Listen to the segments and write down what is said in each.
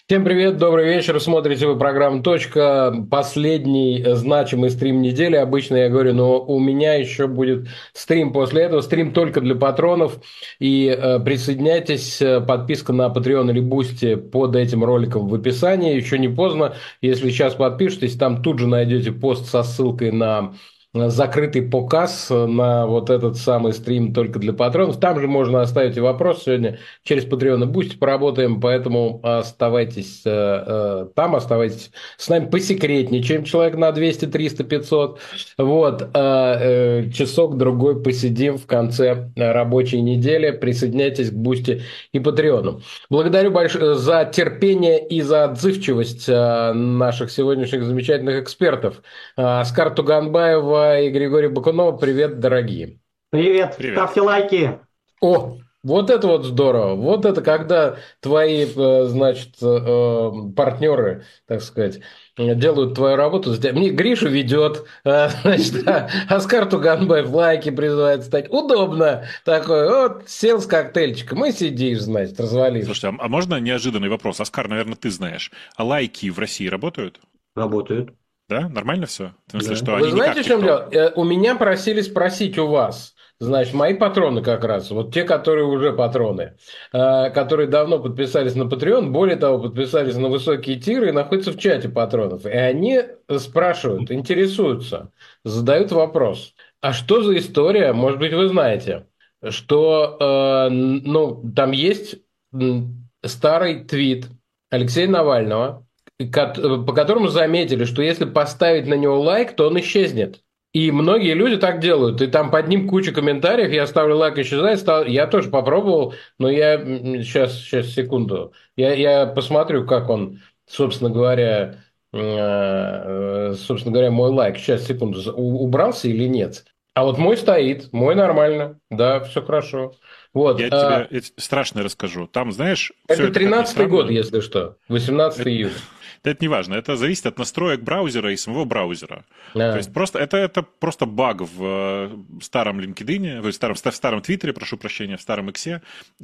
Всем привет, добрый вечер. Смотрите вы программу «Точка». Последний значимый стрим недели. Обычно я говорю, но у меня еще будет стрим после этого. Стрим только для патронов. И присоединяйтесь. Подписка на Patreon или Boosty под этим роликом в описании. Еще не поздно. Если сейчас подпишетесь, там тут же найдете пост со ссылкой на закрытый показ на вот этот самый стрим только для патронов. Там же можно оставить и вопрос. Сегодня через Patreon и Boosty поработаем, поэтому оставайтесь там, оставайтесь с нами посекретнее, чем человек на 200, 300, 500. Вот, часок-другой посидим в конце рабочей недели. Присоединяйтесь к Boosty и Patreon. Благодарю большое за терпение и за отзывчивость наших сегодняшних замечательных экспертов. Оскар Туганбаева и Григорий Бакунов. Привет, дорогие. Привет, Привет. ставьте лайки. О, вот это вот здорово. Вот это когда твои, значит, партнеры, так сказать, делают твою работу. Мне Гриша ведет, значит, Оскар Туганбаев лайки призывает стать. Удобно. Такой, вот, сел с коктейльчиком и сидишь, значит, развалившись. Слушайте, а можно неожиданный вопрос? Оскар, наверное, ты знаешь. А лайки в России работают? Работают. Да? Нормально все? В смысле, Да. что Вы они не знаете, как в чем ТикТок? дело? У меня просили спросить у вас. Значит, мои патроны как раз, вот те, которые уже патроны, которые давно подписались на Patreon, более того, подписались на высокие тиры и находятся в чате патронов. И они спрашивают, интересуются, задают вопрос. А что за история, может быть, вы знаете, что ну, там есть старый твит Алексея Навального, по которому заметили, что если поставить на него лайк, то он исчезнет. И многие люди так делают. И там под ним куча комментариев. Я ставлю лайк, исчезает. Я тоже попробовал, но я сейчас секунду. Я посмотрю, как он, собственно говоря, мой лайк. Сейчас секунду. Убрался или нет? А вот мой стоит, мой нормально. Да, все хорошо. Вот. Я тебе страшно расскажу. Там, знаешь, все Это это, как ни 13-й год, странно, если что. 18 это, июля. да это не важно. Это зависит от настроек браузера и самого браузера. То А, есть просто это просто баг в старом LinkedIn, в старом Твиттере, прошу прощения, в старом Иксе.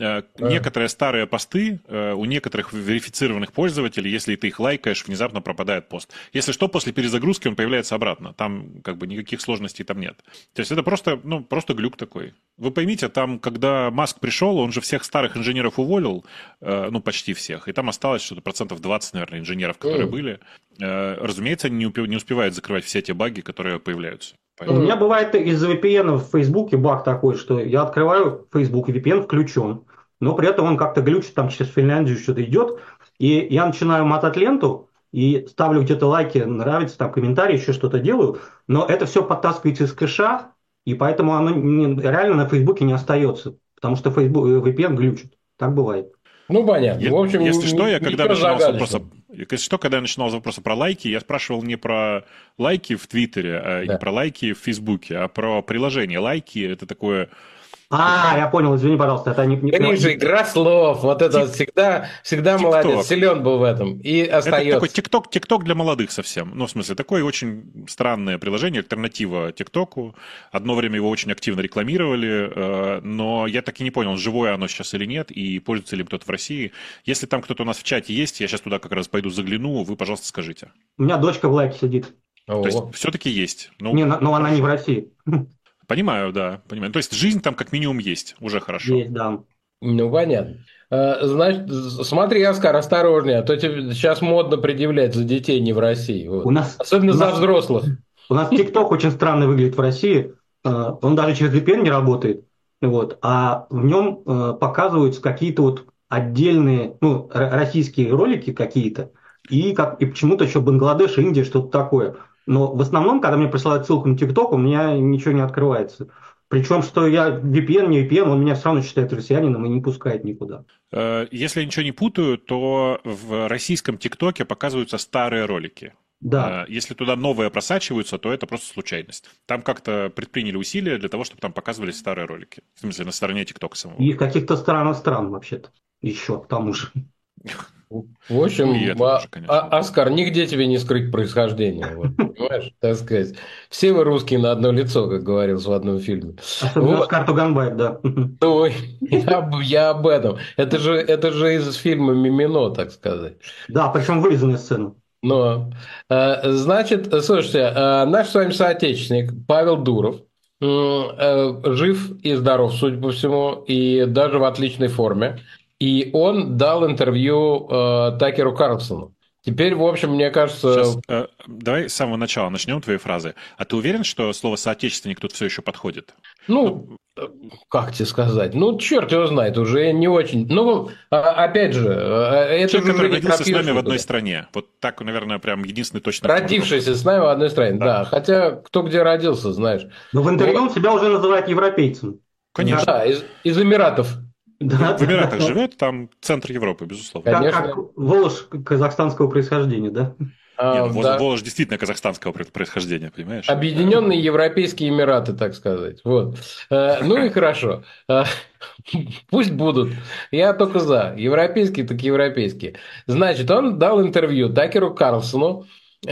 а. Некоторые старые посты у некоторых верифицированных пользователей, если ты их лайкаешь, внезапно пропадает пост. Если что, после перезагрузки он появляется обратно. Там как бы никаких сложностей там нет. То есть это просто, ну, просто глюк такой. Вы поймите, там, когда Маск пришел, он же всех старых инженеров уволил, ну, почти всех, и там осталось что-то процентов 20, наверное, инженеров, которые были. Разумеется, они не успевают закрывать все те баги, которые появляются. У меня Поэтому... бывает из-за VPN в Фейсбуке баг такой, что я открываю Facebook, VPN включен, но при этом он как-то глючит, там через Финляндию что-то идет, и я начинаю мотать ленту и ставлю где-то лайки, нравится, там комментарии, еще что-то делаю, но это все подтаскивается из кэша, и поэтому оно реально на Фейсбуке не остается, потому что Facebook, VPN глючит. Так бывает. Ну, понятно. В общем, Если что, я когда ничего начинал с вопроса, загадочного. если что, когда я начинал с вопроса про лайки, я спрашивал не про лайки в Твиттере, и не Да. про лайки в Фейсбуке, а про приложение. Лайки — это такое, как А, я понял, извини, пожалуйста, это Гриша, игра слов. Вот это вот тик- всегда молодец. ТикТок. Силен был в этом. И Это такой остается. ТикТок для молодых совсем. Ну, в смысле, такое очень странное приложение, альтернатива ТикТоку. Одно время его очень активно рекламировали, но я так и не понял, живое оно сейчас или нет, и пользуется ли кто-то в России. Если там кто-то у нас в чате есть, я сейчас туда как раз пойду загляну, вы, пожалуйста, скажите. У меня дочка в лайке сидит. То есть О. все-таки есть. Ну, Не, но она не в хорошо. России. Понимаю, да, понимаю. То есть жизнь там как минимум есть, уже хорошо. Есть, да. Ну, понятно. Значит, смотри, Оскар, осторожнее, а то тебе сейчас модно предъявлять за детей не в России. У Вот. нас, Особенно у за нас, взрослых. у нас TikTok очень странно выглядит в России. Он даже через VPN не работает. Вот, а в нем показываются какие-то вот отдельные, ну, российские ролики какие-то, и почему-то еще Бангладеш, Индия, что-то такое. Но в основном, когда мне присылают ссылку на TikTok, у меня ничего не открывается. Причем, что я VPN, не VPN, он меня все равно считает россиянином и не пускает никуда. Если я ничего не путаю, то в российском ТикТоке показываются старые ролики. Да, Если туда новые просачиваются, то это просто случайность. Там как-то предприняли усилия для того, чтобы там показывались старые ролики. В смысле, на стороне ТикТока самого. и в каких-то странах стран вообще-то. Еще, к тому же. В общем, Ну, и это тоже, конечно. Оскар, нигде тебе не скрыть происхождение. Вот, понимаешь, так сказать. Все вы русские на одно лицо, как говорилось в одном фильме. Особенно Вот. Оскар Туганбаев, да. Ну, я об этом. Это же из фильма «Мимино», так сказать. Да, причем вырезанные сцены. Но, значит, слушайте, наш с вами соотечественник Павел Дуров жив и здоров, судя по всему, и даже в отличной форме. И он дал интервью Такеру Карлсону. Теперь, в общем, мне кажется... Сейчас, давай с самого начала начнем твои фразы. А ты уверен, что слово «соотечественник» тут все еще подходит? Ну, как тебе сказать? Ну, черт его знает, уже не очень. Ну, опять же, это Человек, же который не родился с нами в пропьешь одной никуда. стране. Вот так, наверное, прям единственный точно. Родившийся с нами в одной стране, Да. да. Хотя кто где родился, знаешь. Но в интервью он Вот. себя уже называет европейцем. Конечно. Да, из Эмиратов. Да, В Эмиратах да. живет, там центр Европы, безусловно. Конечно. Как Волож казахстанского происхождения, да? Не, ну Да. Волож действительно казахстанского происхождения, понимаешь? Объединенные Европейские Эмираты, так сказать. Вот. Ну и хорошо. Пусть будут. Я только за. Европейские, так европейские. Значит, он дал интервью Такеру Карлсону.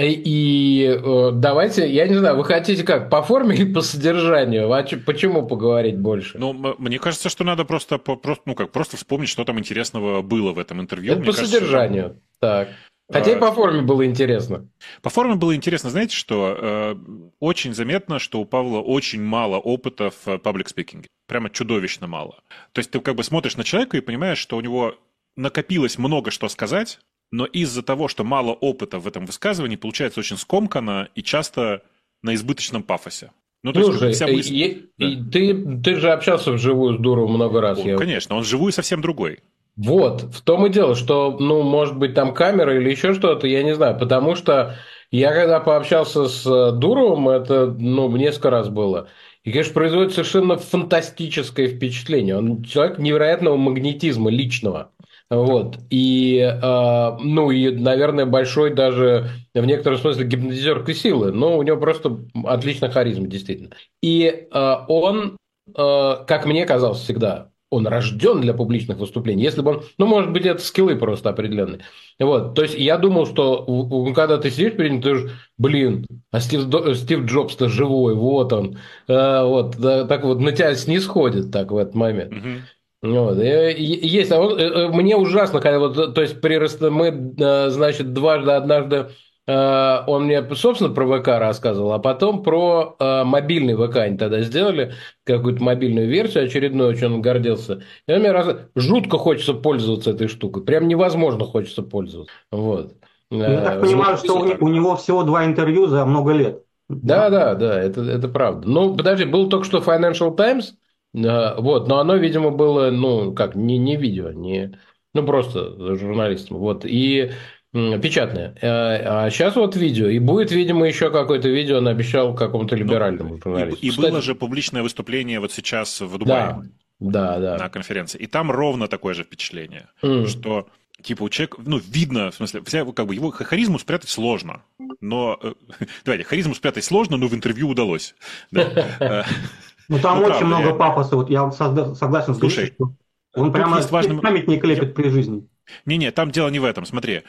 И давайте, я не знаю, вы хотите как, по форме или по содержанию? Почему поговорить больше? Ну, мне кажется, что надо просто вспомнить, что там интересного было в этом интервью. Это Мне по кажется, содержанию. Так. Хотя и по форме было интересно. По форме было интересно, знаете, что очень заметно, что у Павла очень мало опыта в public speaking. Прямо чудовищно мало. То есть ты как бы смотришь на человека и понимаешь, что у него накопилось много что сказать, но из-за того, что мало опыта в этом высказывании, получается очень скомканно и часто на избыточном пафосе. Ну, то есть Слушай, вся мысль... Да. ты же общался вживую с Дуровым много раз. Конечно, он вживую совсем другой. Вот, в том и дело, что, ну, может быть, там камера или еще что-то, я не знаю, потому что я когда пообщался с Дуровым, это, ну, несколько раз было, и, конечно, производит совершенно фантастическое впечатление. Он человек невероятного магнетизма личного. Вот. И, ну, и, наверное, большой даже в некотором смысле гипнотизерской силы. Но у него просто отличная харизма, действительно. И он, как мне казалось всегда, он рожден для публичных выступлений. Если бы он, ну, может быть, это скиллы просто определенные. Вот. То есть я думал, что когда ты сидишь перед ним, ты же, блин, а Стив Джобс-то живой, вот он. Вот, да, так вот на тебя снисходит так в этот момент. Угу. Вот. Есть, мне ужасно, когда вот, то есть мы, значит, однажды он мне, собственно, про ВК рассказывал, а потом про мобильный ВК они тогда сделали, какую-то мобильную версию очередную, очень он гордился. И он мне жутко хочется пользоваться этой штукой, прям невозможно хочется пользоваться. Вот. Ну, я так понимаю, что у него всего 2 интервью за много лет. Да, это правда. Ну, подожди, был только что Financial Times, вот, но оно, видимо, было, ну, как, не видео, ну, просто журналистом, вот, и печатное. А сейчас вот видео, и будет, видимо, еще какое-то видео, он обещал какому-то либеральному журналисту. И было же публичное выступление вот сейчас в Дубае да. на конференции, и там ровно такое же впечатление, что... Типа у человека, ну, видно, в смысле, как бы его харизму спрятать сложно. Но, давайте, харизму спрятать сложно, но в интервью удалось. Ну, там очень много пафоса. Вот я согласен с Гришей, что он прямо памятник лепит при жизни. Не-не, там дело не в этом, смотри.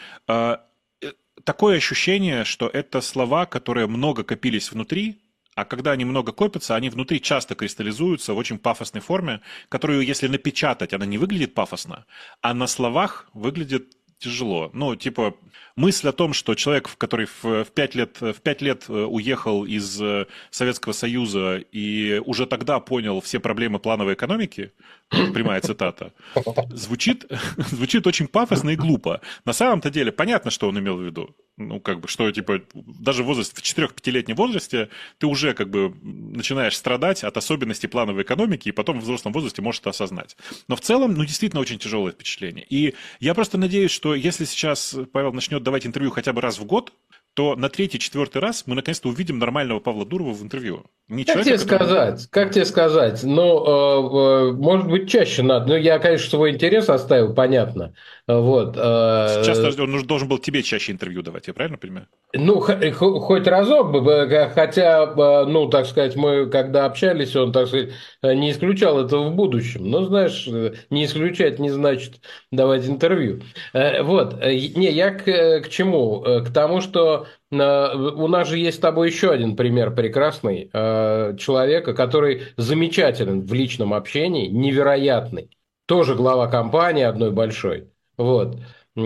Такое ощущение, что это слова, которые много копились внутри, а когда они много копятся, они внутри часто кристаллизуются в очень пафосной форме, которую, если напечатать, она не выглядит пафосно, а на словах выглядит тяжело. Ну, типа, мысль о том, что человек, который в 5 лет уехал из Советского Союза и уже тогда понял все проблемы плановой экономики, прямая цитата, звучит очень пафосно и глупо. На самом-то деле понятно, что он имел в виду. Ну, как бы, что, типа, даже в 4-5-летнем возрасте ты уже, как бы, начинаешь страдать от особенностей плановой экономики, и потом в взрослом возрасте можешь это осознать. Но в целом, ну, действительно, очень тяжелое впечатление. И я просто надеюсь, что если сейчас Павел начнет давать интервью хотя бы раз в год, то на 3-4 раз мы наконец-то увидим нормального Павла Дурова в интервью. Не Как тебе человека, который... сказать? Как тебе сказать? Ну, может быть, чаще надо. Ну, я, конечно, свой интерес оставил, понятно. Вот. Сейчас он должен был тебе чаще интервью давать, я правильно понимаю? Ну, хоть разок бы, хотя, ну, так сказать, мы когда общались, он, так сказать, не исключал этого в будущем. Но, знаешь, не исключать не значит давать интервью. Вот, не, я к чему? К тому, что у нас же есть с тобой еще один пример прекрасный человека, который замечателен в личном общении, невероятный. Тоже глава компании одной большой. Вот.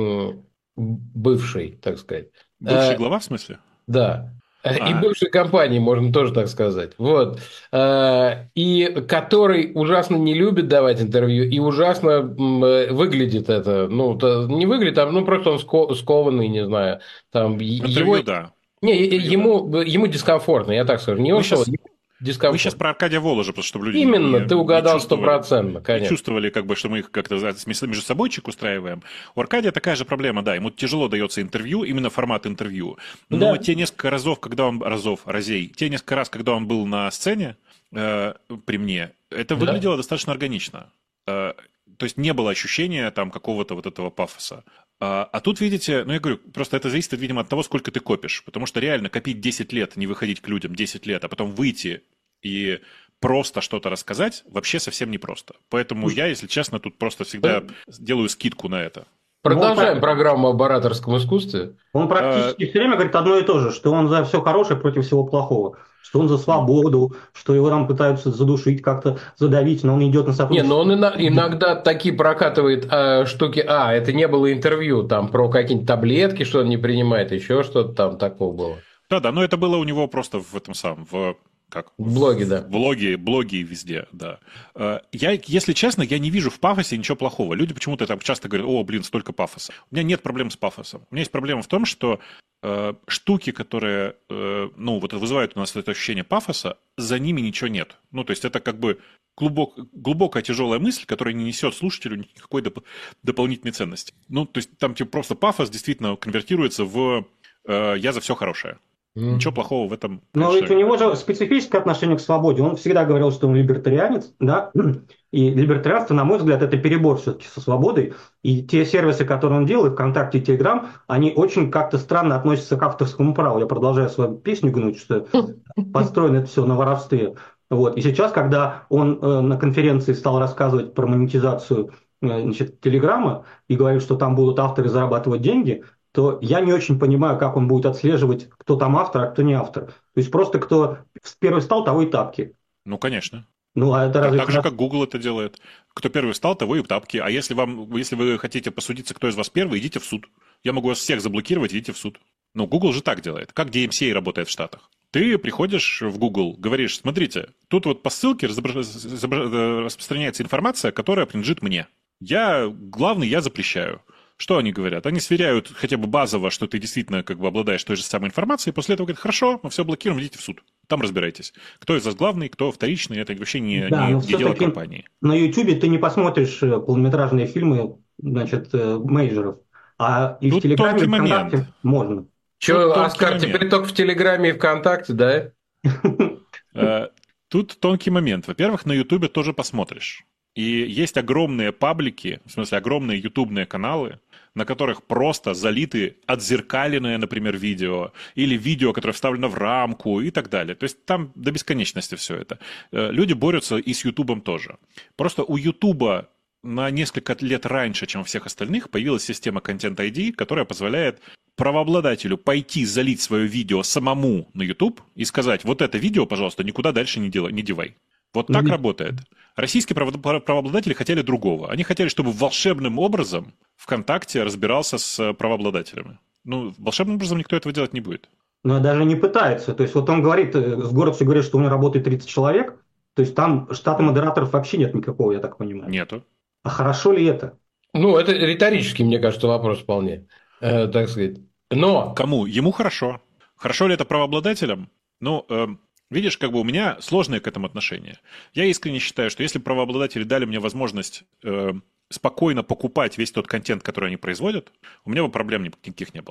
Бывший, так сказать. Бывший глава, в смысле? Да. И А, бывшей компании, можно тоже так сказать. Вот. И который ужасно не любит давать интервью, и ужасно выглядит это. Ну, не выглядит, а ну, просто он скованный, не знаю. Там, его... интервью, да. Не, Интервью, да. ему дискомфортно, я так скажу. Не он Вы сказал, сейчас, ему вы сейчас дискомфортно. про Аркадия Воложа, просто чтобы люди Именно, ты не угадал чувствовали. стопроцентно, Не конечно. чувствовали, как бы, что мы их как-то между собойчик устраиваем. У Аркадия такая же проблема, да, ему тяжело дается интервью, именно формат интервью. Но Да. те несколько разов, когда он, те несколько раз, когда он был на сцене при мне, это Да? выглядело достаточно органично. То есть не было ощущения там какого-то вот этого пафоса. А тут, видите, ну я говорю, просто это зависит, видимо, от того, сколько ты копишь. Потому что реально копить 10 лет, не выходить к людям 10 лет, а потом выйти и просто что-то рассказать, вообще совсем непросто. Поэтому я, если честно, тут просто всегда делаю скидку на это. Продолжаем программу об ораторском искусстве. Он практически все время говорит одно и то же, что он за все хорошее против всего плохого, что он за свободу, что его там пытаются задушить, как-то задавить, но он идет на Не, но сотрудничество. он иногда такие прокатывает штуки. Это не было интервью там про какие-нибудь таблетки, что он не принимает, еще что-то там такого было. Да, но это было у него просто в этом самом, В блоге, в да. блоге и везде, да. Я, если честно, я не вижу в пафосе ничего плохого. Люди почему-то там часто говорят, о, блин, столько пафоса. У меня нет проблем с пафосом. У меня есть проблема в том, что штуки, которые, ну, вот вызывают у нас это ощущение пафоса, за ними ничего нет. Ну, то есть это как бы глубокая тяжелая мысль, которая не несет слушателю никакой дополнительной ценности. Ну, то есть там типа просто пафос действительно конвертируется в «я за все хорошее». Ничего плохого в этом, Но конечно, ведь у него же специфическое отношение к свободе. Он всегда говорил, что он либертарианец, да, и либертарианство, на мой взгляд, это перебор все-таки со свободой. И те сервисы, которые он делает, ВКонтакте и Телеграм, они очень как-то странно относятся к авторскому праву. Я продолжаю свою песню гнуть, что построено это все на воровстве. Вот. И сейчас, когда он на конференции стал рассказывать про монетизацию значит, Телеграма и говорит, что там будут авторы зарабатывать деньги, то я не очень понимаю, как он будет отслеживать, кто там автор, а кто не автор. То есть просто кто первый стал, того и тапки. Ну, конечно. Ну, а это разве Так же, хорошо? как Google это делает. Кто первый встал, того и тапки. А если вы хотите посудиться, кто из вас первый, идите в суд. Я могу вас всех заблокировать, идите в суд. Ну, Google же так делает. Как DMCA работает в Штатах. Ты приходишь в Google, говоришь, смотрите, тут вот по ссылке распространяется информация, которая принадлежит мне. Я главный, я запрещаю. Что они говорят? Они сверяют хотя бы базово, что ты действительно как бы обладаешь той же самой информацией, и после этого говорят, хорошо, мы все блокируем, идите в суд. Там разбирайтесь. Кто из вас главный, кто вторичный, это вообще не Да, но дело все-таки компании. на YouTube ты не посмотришь полнометражные фильмы, значит, мейджеров. А и в Тут Телеграме, тонкий и момент. ВКонтакте можно. Че, Тонкий Оскар, момент. теперь только в Телеграме и ВКонтакте, да? Тут тонкий момент. Во-первых, на Ютубе тоже посмотришь. И есть огромные паблики, в смысле огромные ютубные каналы, на которых просто залиты отзеркаленное, например, видео, или видео, которое вставлено в рамку и так далее. То есть там до бесконечности все это. Люди борются и с Ютубом тоже. Просто у Ютуба на несколько лет раньше, чем у всех остальных, появилась система Content ID, которая позволяет правообладателю пойти залить свое видео самому на YouTube и сказать, вот это видео, пожалуйста, никуда дальше не девай. Вот так работает. Российские правообладатели хотели другого. Они хотели, чтобы волшебным образом ВКонтакте разбирался с правообладателями. Ну, волшебным образом никто этого делать не будет. Но даже не пытается. То есть вот он говорит, с Городцу говорит, что у него работает 30 человек, то есть там штата модераторов вообще нет никакого, я так понимаю. Нету. А хорошо ли это? Ну, это риторический, мне кажется, вопрос вполне, так сказать. Но... Кому? Ему хорошо. Хорошо ли это правообладателям? Ну, видишь, как бы у меня сложное к этому отношение. Я искренне считаю, что если правообладатели дали мне возможность спокойно покупать весь тот контент, который они производят, у меня бы проблем никаких не было.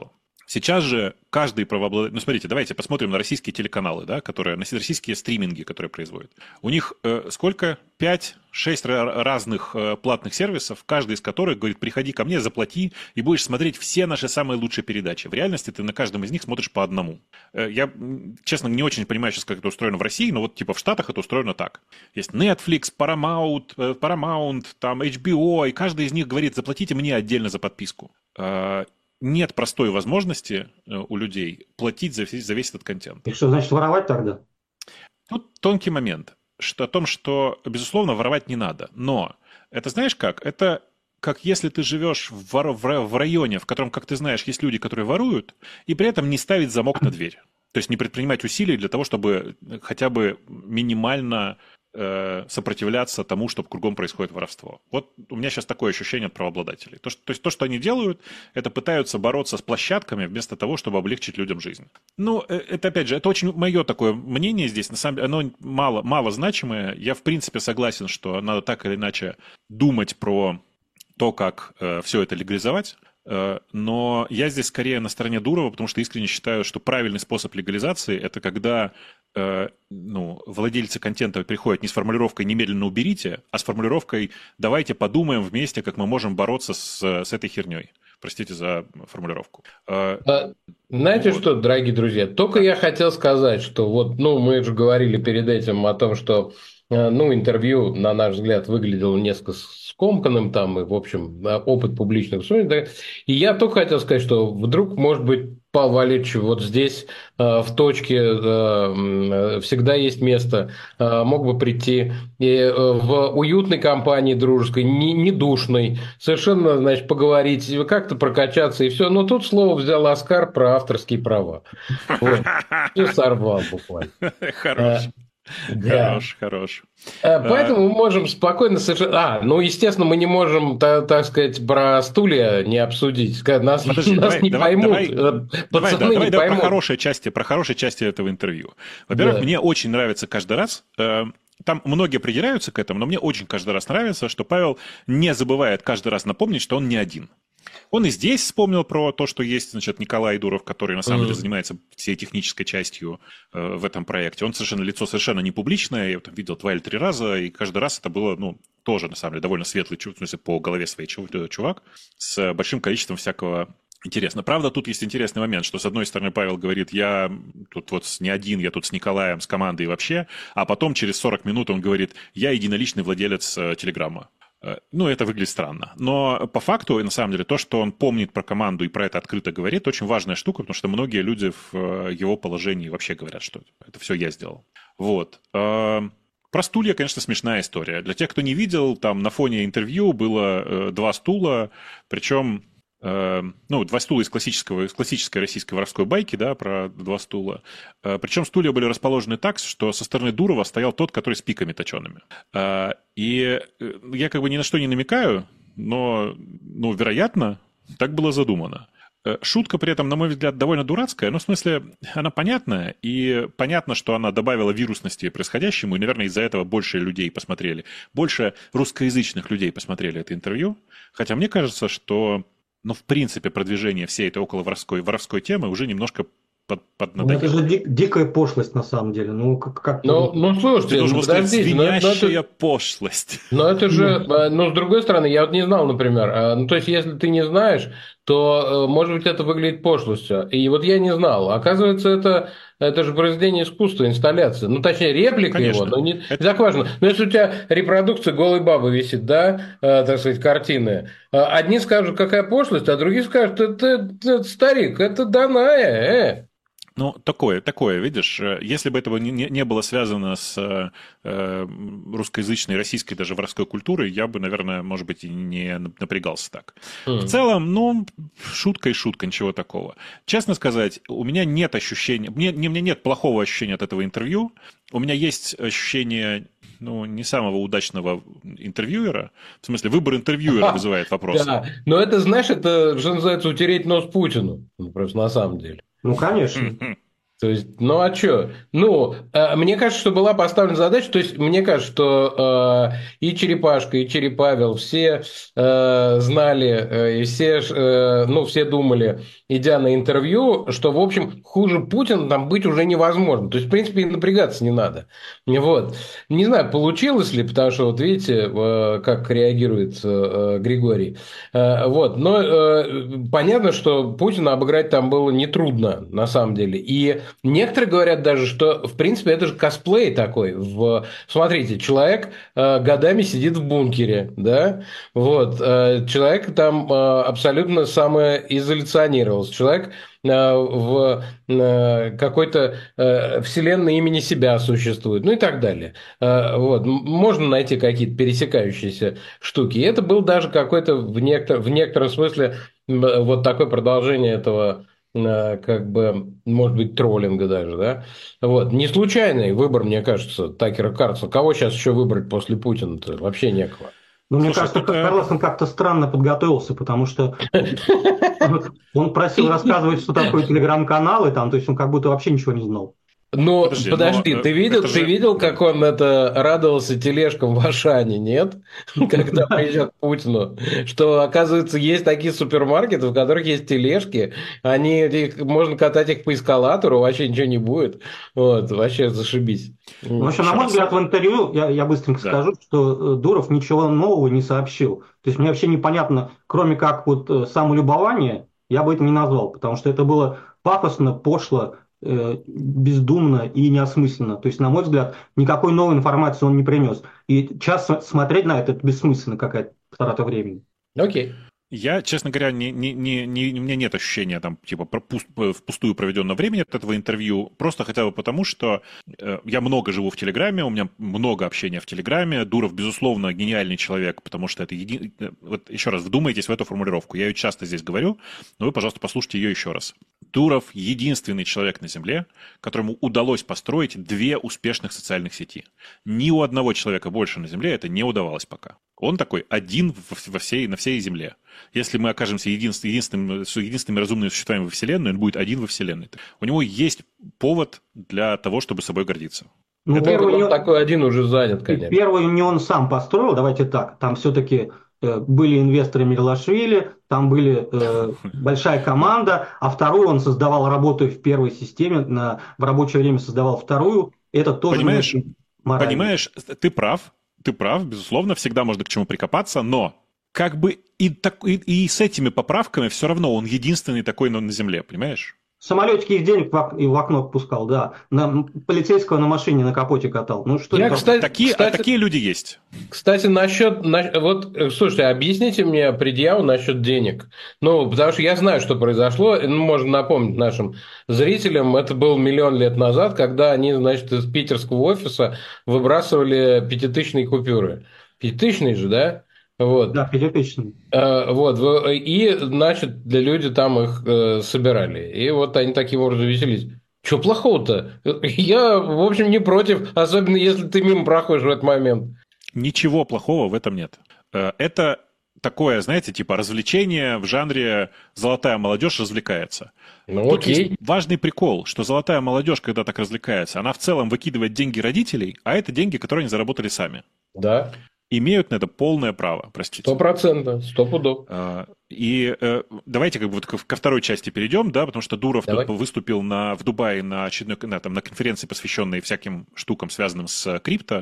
Сейчас же каждый правообладатель... Ну, смотрите, давайте посмотрим на российские телеканалы, да, на российские стриминги, которые производят. У них сколько? 5-6 разных платных сервисов, каждый из которых говорит, приходи ко мне, заплати, и будешь смотреть все наши самые лучшие передачи. В реальности ты на каждом из них смотришь по одному. Я, честно, не очень понимаю сейчас, как это устроено в России, но вот типа в Штатах это устроено так. Есть Netflix, Paramount, там HBO, и каждый из них говорит, заплатите мне отдельно за подписку. Нет простой возможности у людей платить за весь этот контент. И что значит воровать тогда? Тут тонкий момент. О том, что, безусловно, воровать не надо. Но это знаешь как? Это как если ты живешь в районе, в котором, как ты знаешь, есть люди, которые воруют, и при этом не ставить замок на дверь. То есть не предпринимать усилий для того, чтобы хотя бы минимально сопротивляться тому, что кругом происходит воровство. Вот у меня сейчас такое ощущение от правообладателей. То есть то, что они делают, это пытаются бороться с площадками вместо того, чтобы облегчить людям жизнь. Ну, это опять же, это очень мое такое мнение здесь. На самом деле, оно мало значимое. Я в принципе согласен, что надо так или иначе думать про то, как все это легализовать. Но я здесь скорее на стороне Дурова, потому что искренне считаю, что правильный способ легализации – это когда владельцы контента приходят не с формулировкой «немедленно уберите», а с формулировкой «давайте подумаем вместе, как мы можем бороться с этой херней». Простите за формулировку. Знаете что, дорогие друзья, только я хотел сказать, что вот, мы же говорили перед этим о том, что интервью, на наш взгляд, выглядело несколько скомканным там, и, в общем, опыт публичных выступлений. Да. И я только хотел сказать, что вдруг, может быть, Павел Валерьевич вот здесь, в точке, всегда есть место, мог бы прийти и в уютной компании дружеской, не душной, совершенно, значит, поговорить, как-то прокачаться и все. Но тут слово взял Оскар про авторские права. Вот. И сорвал буквально. Хорош. Да. Хорош. Поэтому мы можем спокойно совершенно... естественно, мы не можем, так сказать, про стулья не обсудить. Нас не поймут. Пацаны не поймут. Про хорошие части этого интервью. Во-первых, мне очень нравится каждый раз... Там многие придираются к этому, но мне очень каждый раз нравится, что Павел не забывает каждый раз напомнить, что он не один. Он и здесь вспомнил про то, что есть, значит, Николай Дуров, который на самом деле занимается всей технической частью в этом проекте. Он лицо совершенно не публичное, я его там видел 2 или 3 раза, и каждый раз это было, тоже, на самом деле, довольно светлый, в смысле, по голове своей чувак, с большим количеством всякого интересного. Правда, тут есть интересный момент, что, с одной стороны, Павел говорит, я тут вот не один, я тут с Николаем, с командой вообще, а потом через 40 минут он говорит, я единоличный владелец Телеграма. Это выглядит странно. Но по факту, на самом деле, то, что он помнит про команду и про это открыто говорит, очень важная штука, потому что многие люди в его положении вообще говорят, что это все я сделал. Вот. Про стулья, конечно, смешная история. Для тех, кто не видел, там на фоне интервью было 2 стула, причем... 2 стула из классической российской воровской байки, да, про 2 стула. Причем стулья были расположены так, что со стороны Дурова стоял тот, который с пиками точеными. И я как бы ни на что не намекаю, но, вероятно, так было задумано. Шутка при этом, на мой взгляд, довольно дурацкая, в смысле, она понятная, и понятно, что она добавила вирусности происходящему, и, наверное, из-за этого больше людей посмотрели, больше русскоязычных людей посмотрели это интервью, хотя мне кажется, что в принципе, продвижение всей этой около воровской темы уже немножко поднадоело. Это же дикая пошлость, на самом деле. Слушайте, подождите, звенящая пошлость. Но это же, с другой стороны, я вот не знал, например, то есть, если ты не знаешь, то, может быть, это выглядит пошлостью. И вот я не знал. Оказывается, это же произведение искусства, инсталляция. Точнее, реплика. Конечно. Его, но не так важно. Но если у тебя репродукция голой бабы висит, да, так сказать, картины, одни скажут, какая пошлость, а другие скажут, это старик, это Даная, такое, видишь, если бы этого не было связано с русскоязычной, российской даже воровской культурой, я бы, наверное, может быть, и не напрягался так. В целом, шутка и шутка, ничего такого. Честно сказать, у меня нет ощущения, у меня нет плохого ощущения от этого интервью, у меня есть ощущение... не самого удачного интервьюера. В смысле, выбор интервьюера вызывает вопросы. Да, но это, что называется, утереть нос Путину. Просто на самом деле. Конечно. То есть, ну а что? Ну, мне кажется, что была поставлена задача, то есть, мне кажется, что и Черепашка, и Черепавел все знали, и все, ну, все думали, идя на интервью, что, в общем, хуже Путина там быть уже невозможно. То есть, в принципе, и напрягаться не надо. Вот. Не знаю, получилось ли, потому что, вот видите, как реагирует Григорий. Вот. Но понятно, что Путина обыграть там было нетрудно, на самом деле. И некоторые говорят даже, что, в принципе, это же косплей такой. Смотрите, человек годами сидит в бункере, да, вот, человек там абсолютно самоизоляционировался, человек в какой-то вселенной имени себя существует, ну и так далее. Вот. Можно найти какие-то пересекающиеся штуки. И это был даже какой-то в некотором смысле вот такое продолжение этого как бы, может быть, троллинга даже, да? Вот. Не случайный выбор, мне кажется, Такера Карлсона. Кого сейчас еще выбрать после Путина-то? Вообще некого. Ну, мне Слушай, кажется, тут, Карлсон как-то странно подготовился, потому что он просил рассказывать, что такое телеграм-каналы, там, то есть он как будто вообще ничего не знал. Ну, подожди, но подожди, это ты же... видел, Да. как он это радовался тележкам в Ашане, нет? Когда приезжал к Путину. Что, оказывается, есть такие супермаркеты, в которых есть тележки, можно катать их по эскалатору, вообще ничего не будет. Вот, вообще зашибись. Ну, в общем, на Еще мой раз. взгляд, в интервью, я быстренько Да. скажу, что Дуров ничего нового не сообщил. То есть мне вообще непонятно, кроме как вот самолюбование, я бы это не назвал, потому что это было пафосно, пошло, бездумно и неосмысленно. То есть, на мой взгляд, никакой новой информации он не принес. И часто смотреть на это бессмысленно какая-то трата времени. Окей. Я, честно говоря, у меня нет ощущения там, типа, впустую проведенного времени от этого интервью, просто хотя бы потому, что я много живу в Телеграме, у меня много общения в Телеграме. Дуров, безусловно, гениальный человек, потому что это Вот еще раз, вдумайтесь в эту формулировку. Я ее часто здесь говорю, но вы, пожалуйста, послушайте ее еще раз. Дуров единственный человек на Земле, которому удалось построить 2 успешных социальных сети. Ни у одного человека больше на Земле это не удавалось пока. Он такой один на всей Земле. Если мы окажемся единственными разумными существами во Вселенной, он будет один во Вселенной. У него есть повод для того, чтобы собой гордиться. Ну, Он такой один уже занят, конечно. первый не он сам построил, давайте так, там все-таки были инвесторы Мирлашвили, там были большая команда, а вторую он создавал, работая в первой системе, в рабочее время создавал вторую. Это тоже не очень морально. Понимаешь, ты прав, безусловно, всегда можно к чему прикопаться, но как бы и с этими поправками все равно он единственный такой на Земле, понимаешь? Самолетики из денег в окно пускал, да. Полицейского на машине на капоте катал. Ну что это? Такие люди есть. Кстати, вот, слушайте, объясните мне предъяву насчет денег. Ну, потому что я знаю, что произошло. Ну, можно напомнить нашим зрителям, это было 1 000 000 лет назад, когда они, значит, из питерского офиса выбрасывали 5000-е купюры. 5000-е же, да? Вот. Да, 5000. Вот, и, значит, люди там их собирали. И вот они таким образом веселись. Что плохого-то? Я, в общем, не против, особенно если ты мимо проходишь в этот момент. Ничего плохого в этом нет. Это такое, знаете, типа развлечение в жанре «золотая молодежь развлекается». Ну, Тут окей. есть важный прикол, что золотая молодежь, когда так развлекается, она в целом выкидывает деньги родителей, а это деньги, которые они заработали сами. Да. Имеют на это полное право, простите. 100%, 100%. И давайте как бы вот ко второй части перейдем, да, потому что Дуров тут выступил в Дубае на очередной на конференции, посвященной всяким штукам, связанным с крипто,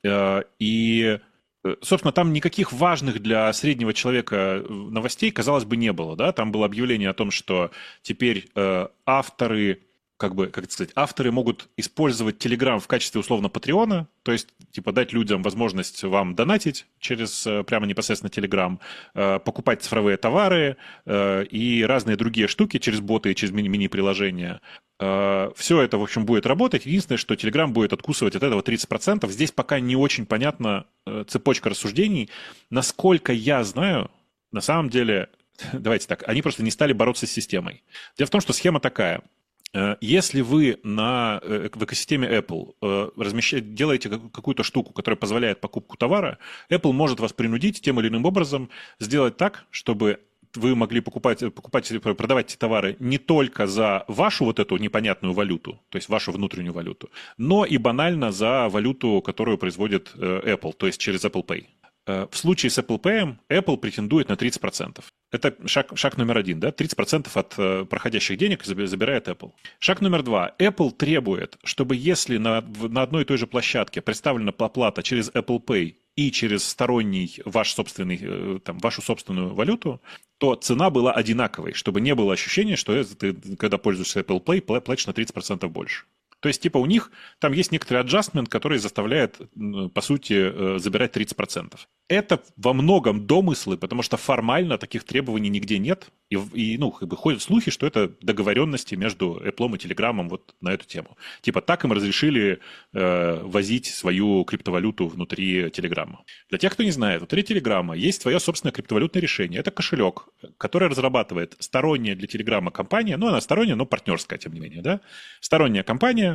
и, собственно, там никаких важных для среднего человека новостей, казалось бы, не было, да, там было объявление о том, что теперь авторы авторы могут использовать Telegram в качестве условно Патреона, то есть, типа, дать людям возможность вам донатить через прямо непосредственно Telegram, покупать цифровые товары и разные другие штуки через боты и через мини-приложения. Все это, в общем, будет работать. Единственное, что Telegram будет откусывать от этого 30%. Здесь пока не очень понятна цепочка рассуждений. Насколько я знаю, на самом деле, давайте так, они просто не стали бороться с системой. Дело в том, что схема такая. Если вы в экосистеме Apple делаете какую-то штуку, которая позволяет покупку товара, Apple может вас принудить тем или иным образом сделать так, чтобы вы могли продавать эти товары не только за вашу вот эту непонятную валюту, то есть вашу внутреннюю валюту, но и банально за валюту, которую производит Apple, то есть через Apple Pay. В случае с Apple Pay Apple претендует на 30%. Это шаг номер один, да? 30% от проходящих денег забирает Apple. Шаг номер два. Apple требует, чтобы если на одной и той же площадке представлена оплата через Apple Pay и через сторонний вашу собственную валюту, то цена была одинаковой, чтобы не было ощущения, что ты, когда пользуешься Apple Pay, платишь на 30% больше. То есть, типа, у них там есть некоторый аджастмент, который заставляет, по сути, забирать 30%. Это во многом домыслы, потому что формально таких требований нигде нет. И ходят слухи, что это договоренности между Apple и Telegram вот на эту тему. Типа, так им разрешили возить свою криптовалюту внутри Telegram. Для тех, кто не знает, внутри Telegram есть свое собственное криптовалютное решение. Это кошелек, который разрабатывает сторонняя для Telegram компания, она сторонняя, но партнерская, тем не менее, да? Сторонняя компания.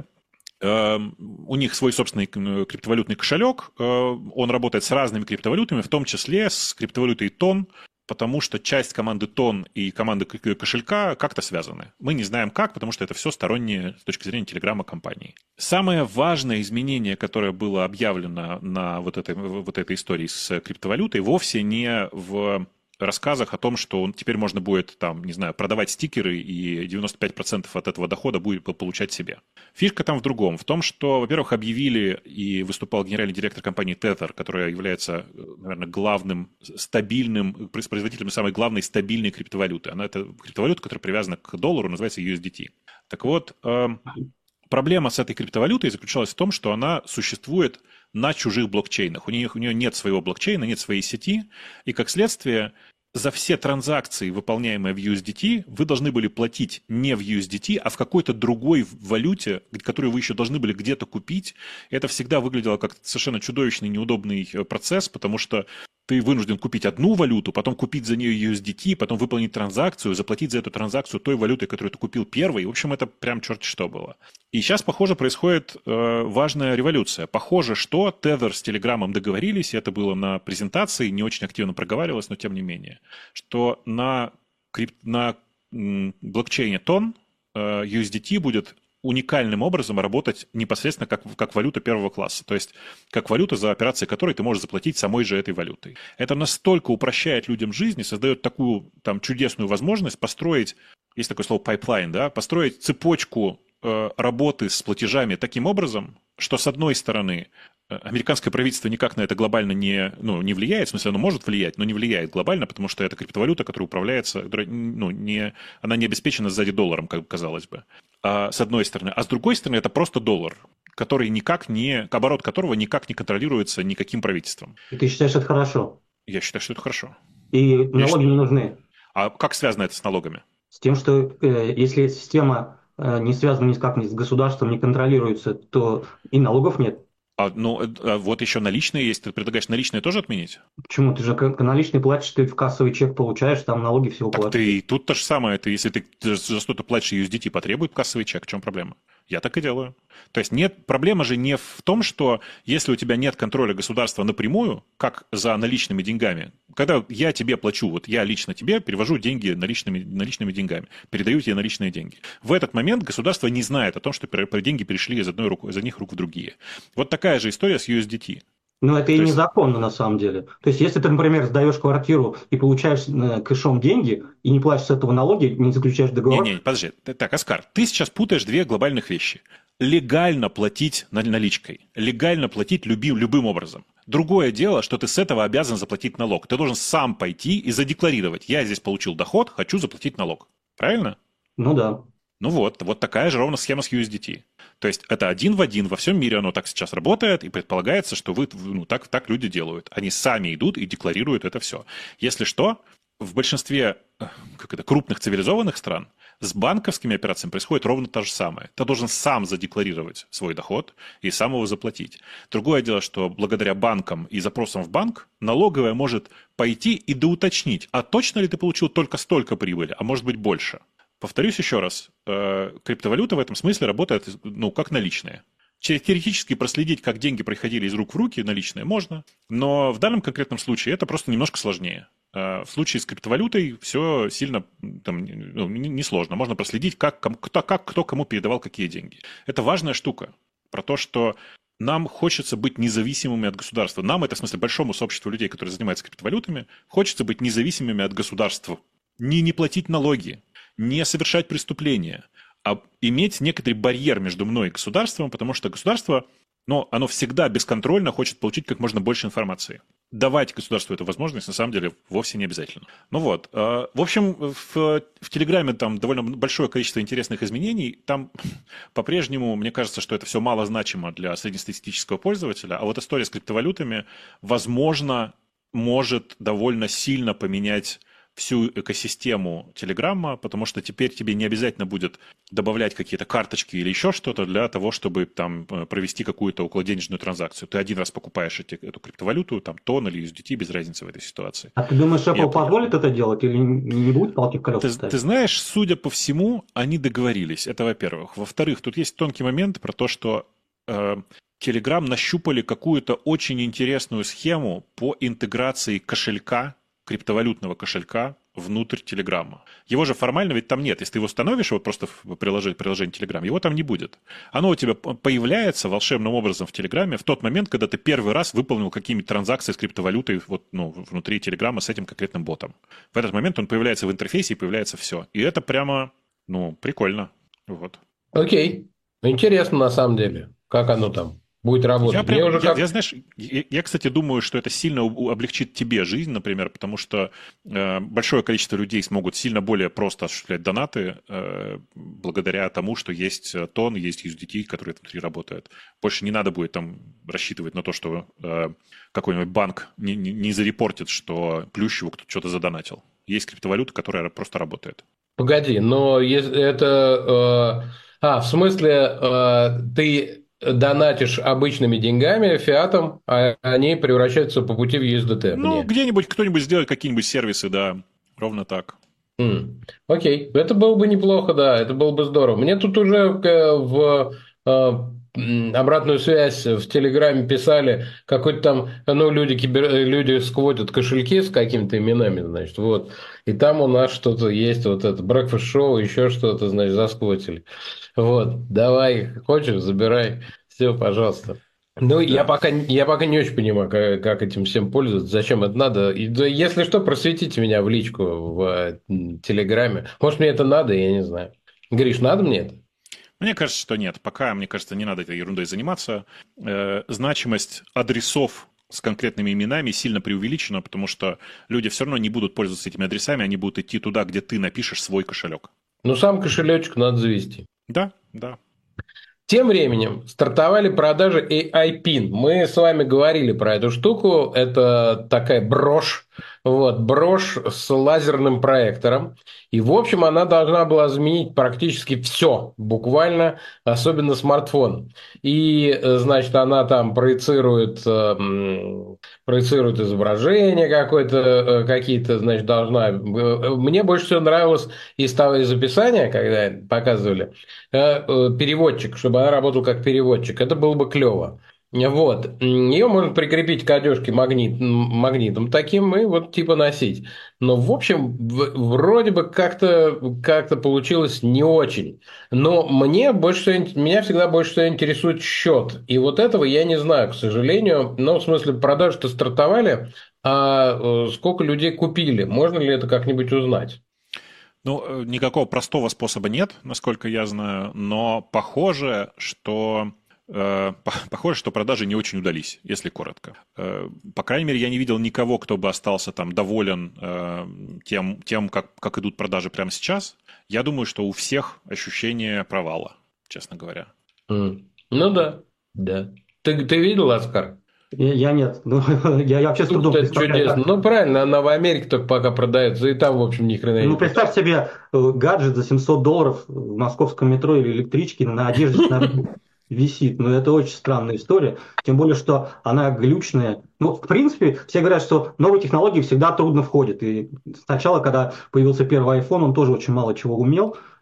У них свой собственный криптовалютный кошелек, он работает с разными криптовалютами, в том числе с криптовалютой Тон, потому что часть команды Тон и команды кошелька как-то связаны. Мы не знаем как, потому что это все сторонние с точки зрения Телеграма компании. Самое важное изменение, которое было объявлено на вот этой истории с криптовалютой, вовсе не в рассказах о том, что теперь можно будет, продавать стикеры, и 95% от этого дохода будет получать себе. Фишка там в другом. В том, что, во-первых, объявили, и выступал генеральный директор компании Tether, которая является, наверное, главным стабильным, производителем самой главной стабильной криптовалюты. Это криптовалюта, которая привязана к доллару, называется USDT. Так вот, проблема с этой криптовалютой заключалась в том, что она существует на чужих блокчейнах. У нее нет своего блокчейна, нет своей сети, и как следствие за все транзакции, выполняемые в USDT, вы должны были платить не в USDT, а в какой-то другой валюте, которую вы еще должны были где-то купить. И это всегда выглядело как совершенно чудовищный, неудобный процесс, потому что ты вынужден купить одну валюту, потом купить за нее USDT, потом выполнить транзакцию, заплатить за эту транзакцию той валютой, которую ты купил первой. В общем, это прям черт что было. И сейчас, похоже, происходит важная революция. Похоже, что Tether с Telegram договорились, и это было на презентации, не очень активно проговаривалось, но тем не менее, что на блокчейне Ton USDT будет уникальным образом работать непосредственно как валюта первого класса. То есть как валюта, за операции которой ты можешь заплатить самой же этой валютой. Это настолько упрощает людям жизнь и создает такую чудесную возможность построить, есть такое слово pipeline, да, построить цепочку работы с платежами таким образом, что с одной стороны американское правительство никак на это глобально не влияет, в смысле оно может влиять, но не влияет глобально, потому что это криптовалюта, которая управляется, она не обеспечена сзади долларом, как казалось бы, с одной стороны. А с другой стороны это просто доллар, который оборот которого никак не контролируется никаким правительством. И ты считаешь, это хорошо? Я считаю, что это хорошо. И налоги не нужны? А как связано это с налогами? С тем, что если система не связана никак ни с государством, не контролируется, то и налогов нет. Вот еще наличные есть. Ты предлагаешь наличные тоже отменить? Почему? Ты же наличные платишь, ты в кассовый чек получаешь, там налоги всего платишь. Ты тут то же самое. Если ты за что-то платишь USDT, потребует кассовый чек. В чем проблема? Я так и делаю. То есть проблема же не в том, что если у тебя нет контроля государства напрямую, как за наличными деньгами, когда я тебе плачу, вот я лично тебе перевожу деньги наличными деньгами, передаю тебе наличные деньги. В этот момент государство не знает о том, что деньги перешли из одних рук в другие. Вот такая же история с USDT. Но это и незаконно на самом деле. То есть, если ты, например, сдаешь квартиру и получаешь кэшом деньги, и не платишь с этого налоги, не заключаешь договор... Не, подожди. Так, Оскар, ты сейчас путаешь две глобальных вещи. Легально платить наличкой, легально платить любым образом. Другое дело, что ты с этого обязан заплатить налог. Ты должен сам пойти и задекларировать. Я здесь получил доход, хочу заплатить налог. Правильно? Ну да. Вот такая же ровно схема с USDT. То есть это один в один, во всем мире оно так сейчас работает, и предполагается, что так люди делают. Они сами идут и декларируют это все. Если что, в большинстве крупных цивилизованных стран с банковскими операциями происходит ровно то же самое. Ты должен сам задекларировать свой доход и сам его заплатить. Другое дело, что благодаря банкам и запросам в банк налоговая может пойти и доуточнить, а точно ли ты получил только столько прибыли, а может быть больше. Повторюсь еще раз, криптовалюта в этом смысле работает как наличные. Теоретически проследить, как деньги проходили из рук в руки наличные, можно, но в данном конкретном случае это просто немножко сложнее. В случае с криптовалютой все сильно там, несложно. Можно проследить, кто кому передавал какие деньги. Это важная штука про то, что нам хочется быть независимыми от государства. Нам, это в смысле большому сообществу людей, которые занимаются криптовалютами, хочется быть независимыми от государства. Не платить налоги, не совершать преступления, а иметь некоторый барьер между мной и государством, потому что государство, оно всегда бесконтрольно хочет получить как можно больше информации. Давать государству эту возможность, на самом деле, вовсе не обязательно. В общем, в Телеграме там довольно большое количество интересных изменений. Там по-прежнему, мне кажется, что это все мало значимо для среднестатистического пользователя. А вот история с криптовалютами, возможно, может довольно сильно поменять всю экосистему Телеграма, потому что теперь тебе не обязательно будет добавлять какие-то карточки или еще что-то для того, чтобы там провести какую-то околоденежную транзакцию. Ты один раз покупаешь эту криптовалюту, там тон или USDT, без разницы в этой ситуации. А ты думаешь, Apple позволит это делать или не будет палки в колеса ставить? Ты знаешь, судя по всему, они договорились. Это во-первых. Во-вторых, тут есть тонкий момент про то, что Telegram нащупали какую-то очень интересную схему по интеграции кошелька, криптовалютного кошелька внутрь Телеграма. Его же формально ведь там нет. Если ты его установишь, вот просто в приложение Telegram, его там не будет. Оно у тебя появляется волшебным образом в Телеграме в тот момент, когда ты первый раз выполнил какие-нибудь транзакции с криптовалютой внутри Телеграма с этим конкретным ботом. В этот момент он появляется в интерфейсе и появляется все. И это прямо, прикольно. Вот. Окей. Интересно на самом деле, как оно там будет работать. Я, кстати, думаю, что это сильно облегчит тебе жизнь, например, потому что большое количество людей смогут сильно более просто осуществлять донаты благодаря тому, что есть тон, есть USDT, который внутри работает. Больше не надо будет там рассчитывать на то, что какой-нибудь банк не зарепортит, что Плющеву кто-то что-то задонатил. Есть криптовалюта, которая просто работает. Погоди, но это... в смысле, ты донатишь обычными деньгами, фиатом, а они превращаются по пути в USDT. Где-нибудь кто-нибудь сделает какие-нибудь сервисы, да, ровно так. Окей, это было бы неплохо, да, это было бы здорово. Мне тут уже в обратную связь в Телеграме писали, какой-то там, люди сквотят кошельки с какими-то именами, значит, вот. И там у нас что-то есть, вот это breakfast show, еще что-то, значит, засквотили. Вот, давай, хочешь, забирай, все, пожалуйста. Я пока не очень понимаю, как этим всем пользоваться, зачем это надо. Если что, просветите меня в личку в Телеграме. Может, мне это надо, я не знаю. Гриш, надо мне это? Мне кажется, что нет. Пока, мне кажется, не надо этой ерундой заниматься. Значимость адресов с конкретными именами сильно преувеличена, потому что люди все равно не будут пользоваться этими адресами, они будут идти туда, где ты напишешь свой кошелек. Сам кошелечек надо завести. Да. Тем временем стартовали продажи AI-PIN. Мы с вами говорили про эту штуку. Это такая брошь. Брошь с лазерным проектором. И, в общем, она должна была заменить практически все, буквально, особенно смартфон. И, значит, она там проецирует изображение какие-то, значит, должна... Мне больше всего нравилось из описания, когда показывали, переводчик, чтобы она работала как переводчик. Это было бы клево. Ее можно прикрепить к одежке магнитом таким и типа носить. Но, в общем, вроде бы как-то получилось не очень. Но меня всегда больше всего интересует счет. И вот этого я не знаю, к сожалению. В смысле, продажи-то стартовали, а сколько людей купили? Можно ли это как-нибудь узнать? Никакого простого способа нет, насколько я знаю, но похоже, что продажи не очень удались, если коротко. По крайней мере, я не видел никого, кто бы остался там доволен тем, как идут продажи прямо сейчас. Я думаю, что у всех ощущение провала, честно говоря. Да. Ты видел, Оскар? Я нет. Я вообще с трудом представляю. Чудесно. Правильно, она в Америке только пока продается, и там, в общем, ни хрена не. Представь себе гаджет за $700 в московском метро или электричке на одежде висит. Это очень странная история. Тем более, что она глючная. В принципе, все говорят, что новые технологии всегда трудно входят. И сначала, когда появился первый iPhone, он тоже очень мало чего умел.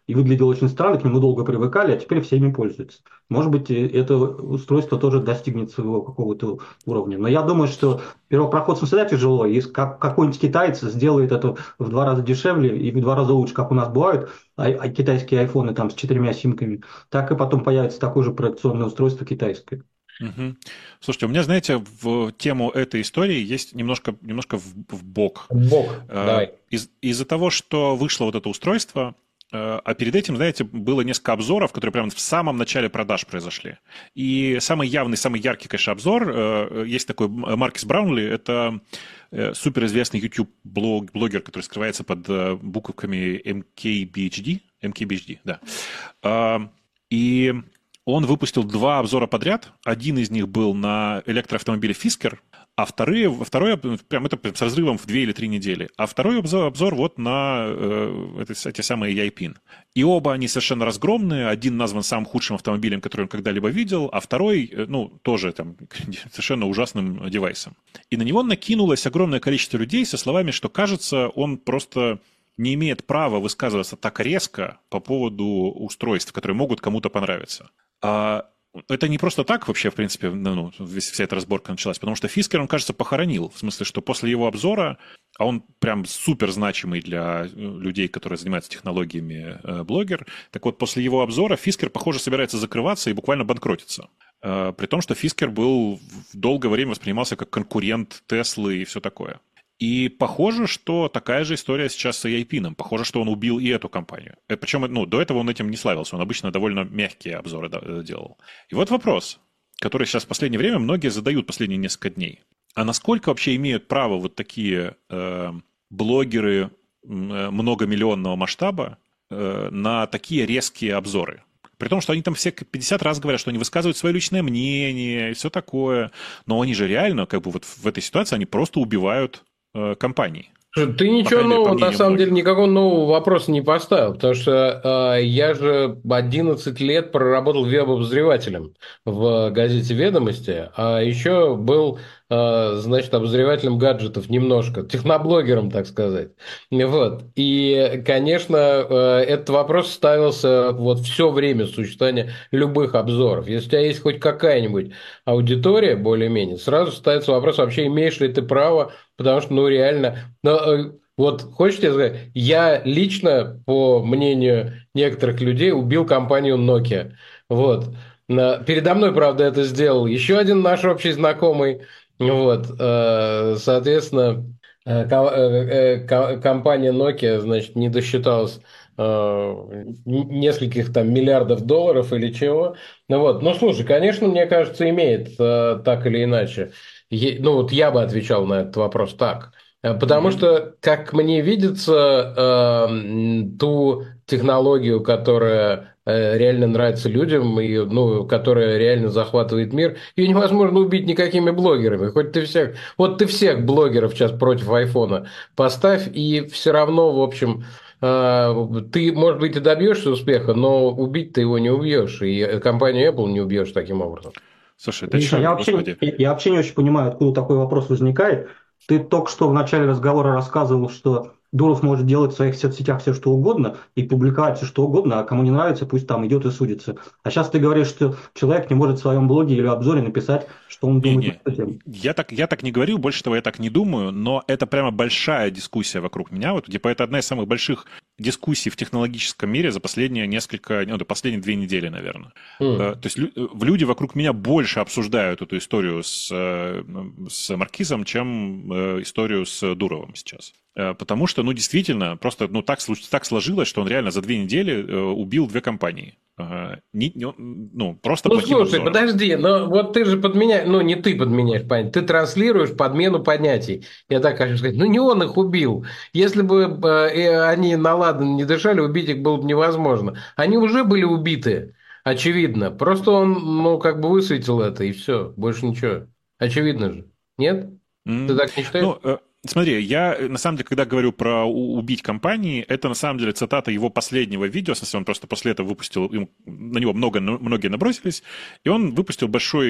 и выглядел очень странно, к нему долго привыкали, а теперь все ими пользуются. Может быть, это устройство тоже достигнет своего какого-то уровня. Но я думаю, что первопроходцам всегда тяжело. Если какой-нибудь китаец сделает это в 2 раза дешевле и в 2 раза лучше, как у нас бывают китайские айфоны там с 4 симками, так и потом появится такое же проекционное устройство китайское. Мгм. Слушайте, у меня, знаете, в тему этой истории есть немножко в бок. Бог, давай. Из-за того, что вышло вот это устройство, а перед этим, знаете, было несколько обзоров, которые прямо в самом начале продаж произошли. И самый явный, самый яркий, конечно, обзор, есть такой Маркис Браунли, это суперизвестный YouTube-блогер, который скрывается под буковками MKBHD, да. И он выпустил 2 обзора подряд. Один из них был на электроавтомобиле Fisker, а второй прям это с разрывом в 2 или 3 недели. А второй обзор вот на эти самые Яйпин. И оба они совершенно разгромные. Один назван самым худшим автомобилем, который он когда-либо видел, а второй, ну, тоже там совершенно ужасным девайсом. И на него накинулось огромное количество людей со словами, что, кажется, он просто не имеет права высказываться так резко по поводу устройств, которые могут кому-то понравиться. Это не просто так вообще, в принципе, вся эта разборка началась, потому что Фискер, он, кажется, похоронил. В смысле, что после его обзора, а он прям супер значимый для людей, которые занимаются технологиями, блогер, так вот, после его обзора Фискер, похоже, собирается закрываться и буквально банкротиться. При том, что Фискер был долгое время воспринимался как конкурент Теслы и все такое. И похоже, что такая же история сейчас с Яйпином. Похоже, что он убил и эту компанию. Причем, до этого он этим не славился. Он обычно довольно мягкие обзоры делал. И вот вопрос, который сейчас в последнее время многие задают последние несколько дней. А насколько вообще имеют право вот такие блогеры многомиллионного масштаба на такие резкие обзоры? При том, что они там все 50 раз говорят, что они высказывают свое личное мнение и все такое. Но они же реально, как бы вот в этой ситуации, они просто убивают компаний. Ты ничего нового, на самом деле, никакого нового вопроса не поставил, потому что я же 11 лет проработал веб-обозревателем в газете «Ведомости», а еще был, значит, обозревателем гаджетов немножко, техноблогером, так сказать. Вот. И, конечно, этот вопрос ставился вот все время существования любых обзоров. Если у тебя есть хоть какая-нибудь аудитория, более-менее, сразу ставится вопрос, вообще имеешь ли ты право. Потому что, ну, реально... вот, хочешь тебе сказать, я лично, по мнению некоторых людей, убил компанию Nokia. Вот. Передо мной, правда, это сделал еще один наш общий знакомый. Вот. Соответственно, компания Nokia, значит, не досчиталась нескольких там миллиардов долларов или чего. Ну вот, ну слушай, конечно, мне кажется, имеет так или иначе. Ну вот я бы отвечал на этот вопрос так. Потому что, как мне видится, ту технологию, которая реально нравится людям, и, ну, которая реально захватывает мир, ее невозможно убить никакими блогерами. Хоть ты всех... Вот ты всех блогеров сейчас против айфона поставь, и все равно, в общем, ты, может быть, и добьешься успеха, но убить ты его не убьешь, и компанию Apple не убьешь таким образом. Слушай, это Миша, что, я вообще не очень понимаю, откуда такой вопрос возникает. Ты только что в начале разговора рассказывал, что Дуров может делать в своих соцсетях все, что угодно, и публиковать все, что угодно, а кому не нравится, пусть там идет и судится. А сейчас ты говоришь, что человек не может в своем блоге или обзоре написать, что он думает на эту тему. Я так не говорил, больше того, я так не думаю, но это прямо большая дискуссия вокруг меня. Вот, типа, это одна из самых больших дискуссий в технологическом мире за последние последние 2 недели, наверное. То есть люди вокруг меня больше обсуждают эту историю с Маркизом, чем историю с Дуровым сейчас. Потому что, действительно, просто так сложилось, что он реально за 2 недели убил 2 компании. Просто плохим слушай, обзором. Подожди, но вот ты же подменяешь, не ты подменяешь понятия, ты транслируешь подмену понятий. Я так хочу сказать, не он их убил. Если бы они на ладан не дышали, убить их было бы невозможно. Они уже были убиты, очевидно. Просто он, как бы высветил это, и все, больше ничего. Очевидно же. Нет? Ты так не считаешь? Смотри, я, на самом деле, когда говорю про убить компании, это, на самом деле, цитата его последнего видео, в смысле, он просто после этого выпустил, на него многие набросились, и он выпустил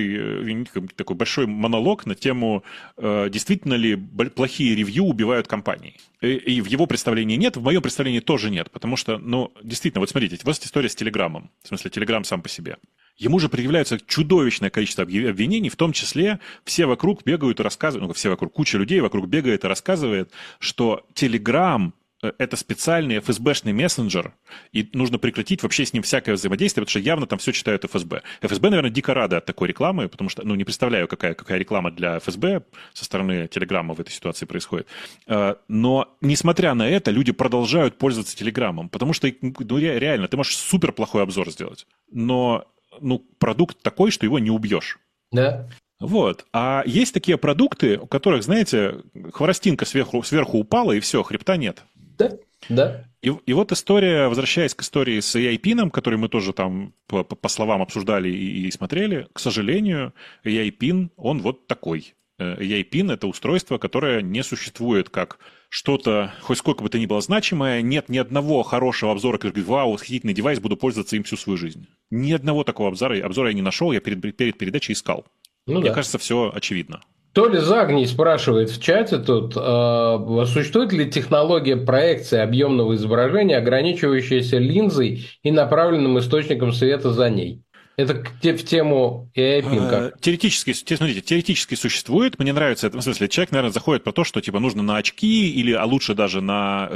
такой большой монолог на тему, действительно ли плохие ревью убивают компании. И в его представлении нет, в моем представлении тоже нет, потому что, действительно, вот смотрите, вот история с Телеграмом, в смысле, Телеграм сам по себе. Ему же предъявляется чудовищное количество обвинений, в том числе все вокруг бегают и рассказывают, куча людей вокруг бегает и рассказывает, что Telegram – это специальный ФСБшный мессенджер, и нужно прекратить вообще с ним всякое взаимодействие, потому что явно там все читают ФСБ. ФСБ, наверное, дико рады от такой рекламы, потому что, не представляю, какая реклама для ФСБ со стороны Телеграма в этой ситуации происходит. Но, несмотря на это, люди продолжают пользоваться Телеграмом, потому что, реально, ты можешь супер плохой обзор сделать, но продукт такой, что его не убьешь. Да. Вот. А есть такие продукты, у которых, знаете, хворостинка сверху упала, и все, хребта нет. Да. И вот история, возвращаясь к истории с AI-пином, который мы тоже там по словам обсуждали и смотрели, к сожалению, AI-пин, он вот такой. AI-пин – это устройство, которое не существует как что-то, хоть сколько бы то ни было значимое, нет ни одного хорошего обзора, который говорит: вау, восхитительный девайс, буду пользоваться им всю свою жизнь. Ни одного такого обзора я не нашел, я перед передачей искал. Мне кажется, все очевидно. Толя Загний спрашивает в чате тут, существует ли технология проекции объемного изображения, ограничивающаяся линзой и направленным источником света за ней? Это в тему AI-пин как? Теоретически существует. Мне нравится это. В смысле, человек, наверное, заходит про то, что нужно на очки, а лучше даже на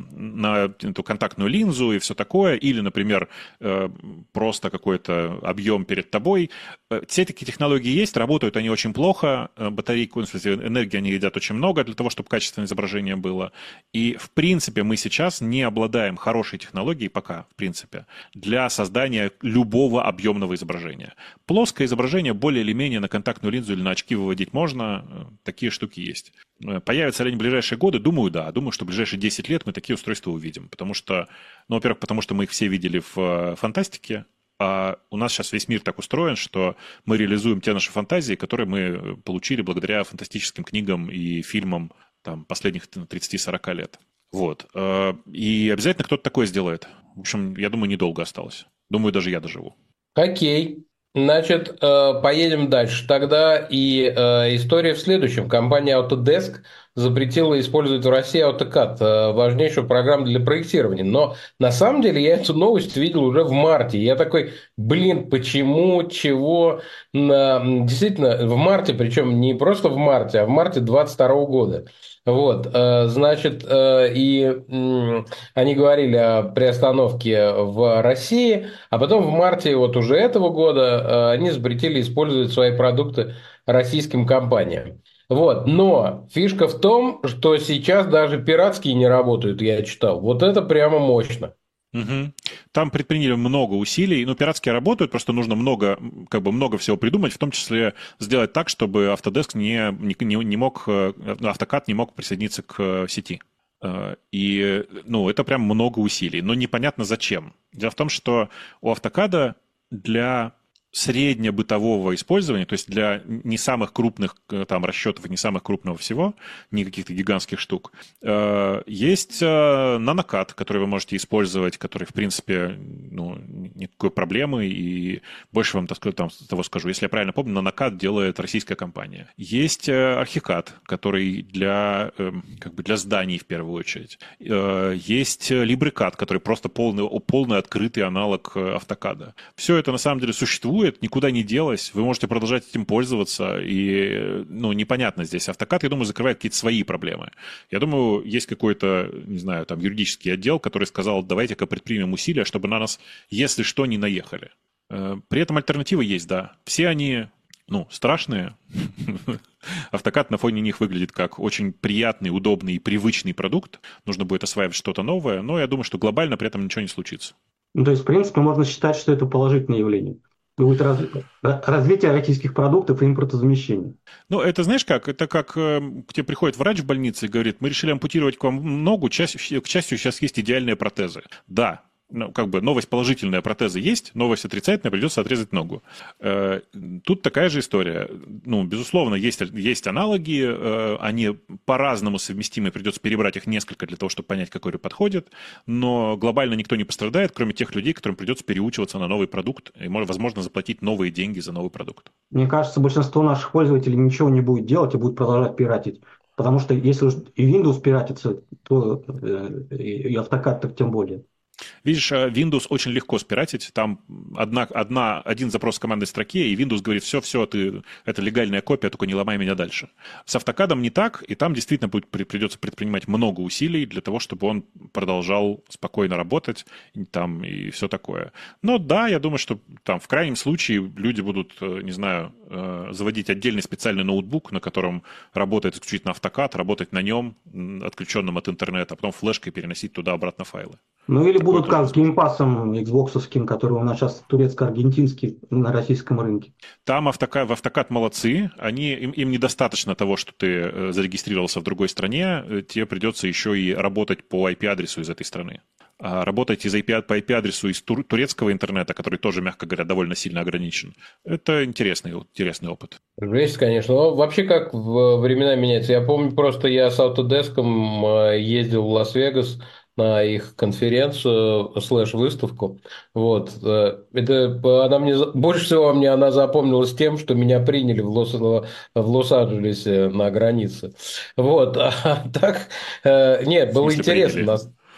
эту контактную линзу и все такое, или, например, просто какой-то объем перед тобой. Все такие технологии есть, работают они очень плохо. Батарейку, в смысле, энергии они едят очень много для того, чтобы качественное изображение было. И, в принципе, мы сейчас не обладаем хорошей технологией пока, в принципе, для создания любого объемного изображения. Плоское изображение более или менее на контактную линзу или на очки выводить можно. Такие штуки есть. Появятся ли они в ближайшие годы? Думаю, да. Думаю, что в ближайшие 10 лет мы такие устройства увидим. Потому что, во-первых, потому что мы их все видели в фантастике. А у нас сейчас весь мир так устроен, что мы реализуем те наши фантазии, которые мы получили благодаря фантастическим книгам и фильмам последних 30-40 лет. Вот. И обязательно кто-то такое сделает. В общем, я думаю, недолго осталось. Думаю, даже я доживу. Окей. Значит, поедем дальше. Тогда и история в следующем. Компания Autodesk запретила использовать в России AutoCAD, важнейшую программу для проектирования. Но на самом деле я эту новость видел уже в марте. Я такой, почему, чего? Действительно, в марте, причем не просто в марте, а в марте 2022 года. Вот, значит, и они говорили о приостановке в России, а потом в марте вот уже этого года они запретили использовать свои продукты российским компаниям. Вот, но фишка в том, что сейчас даже пиратские не работают, я читал. Вот это прямо мощно. Угу. Там предприняли много усилий, пиратские работают, просто нужно много всего придумать, в том числе сделать так, чтобы Autodesk не мог, AutoCAD не мог присоединиться к сети. И, это прям много усилий, но непонятно зачем. Дело в том, что у AutoCAD для среднебытового использования, то есть для не самых крупных расчетов и не самых крупного всего, не каких-то гигантских штук, есть NanoCAD, который вы можете использовать, который, в принципе, никакой проблемы, и больше вам того скажу. Если я правильно помню, NanoCAD делает российская компания. Есть ArchiCAD, который для зданий в первую очередь. Есть LibreCAD, который просто полный открытый аналог AutoCAD. Все это на самом деле существует, никуда не делось, вы можете продолжать этим пользоваться, и, непонятно здесь. AutoCAD, я думаю, закрывает какие-то свои проблемы. Я думаю, есть какой-то, не знаю, юридический отдел, который сказал: давайте-ка предпримем усилия, чтобы на нас, если что, не наехали. При этом альтернативы есть, да. Все они, страшные. AutoCAD на фоне них выглядит как очень приятный, удобный и привычный продукт. Нужно будет осваивать что-то новое, но я думаю, что глобально при этом ничего не случится. То есть, в принципе, можно считать, что это положительное явление. Будет развитие российских продуктов и импортозамещение. Это знаешь как? Это как к тебе приходит врач в больнице и говорит: мы решили ампутировать к вам ногу, к счастью, сейчас есть идеальные протезы. Да, ну, как бы новость положительная, протезы есть, новость отрицательная, придется отрезать ногу. Тут такая же история. Ну, безусловно, есть аналоги, они по-разному совместимы, придется перебрать их несколько для того, чтобы понять, какой подходит, но глобально никто не пострадает, кроме тех людей, которым придется переучиваться на новый продукт и, возможно, заплатить новые деньги за новый продукт. Мне кажется, большинство наших пользователей ничего не будет делать и будет продолжать пиратить. Потому что если уж и Windows пиратится, то и AutoCAD так тем более. Видишь, Windows очень легко спиратить. Там один запрос в командной строке, и Windows говорит, все, это легальная копия, только не ломай меня дальше. С автокадом не так, и там действительно придется предпринимать много усилий для того, чтобы он продолжал спокойно работать там, и все такое. Но да, я думаю, что там в крайнем случае люди будут, не знаю, заводить отдельный специальный ноутбук, на котором работает исключительно автокад, работать на нем, отключенным от интернета, а потом флешкой переносить туда-обратно файлы. Ну или будут как с геймпасом Xbox-овским, который у нас сейчас турецко-аргентинский на российском рынке. Там в автокад молодцы, им недостаточно того, что ты зарегистрировался в другой стране, тебе придется еще и работать по IP-адресу из этой страны. А работать по IP-адресу из турецкого интернета, который тоже, мягко говоря, довольно сильно ограничен, это интересный опыт. Жесть, конечно. Но вообще, как времена меняются. Я помню, просто я с Autodesk ездил в Лас-Вегас на их конференцию, /выставку. Вот. Она больше всего она запомнилась тем, что меня приняли в Лос-Анджелесе на границе. Вот. А так, нет, было интересно.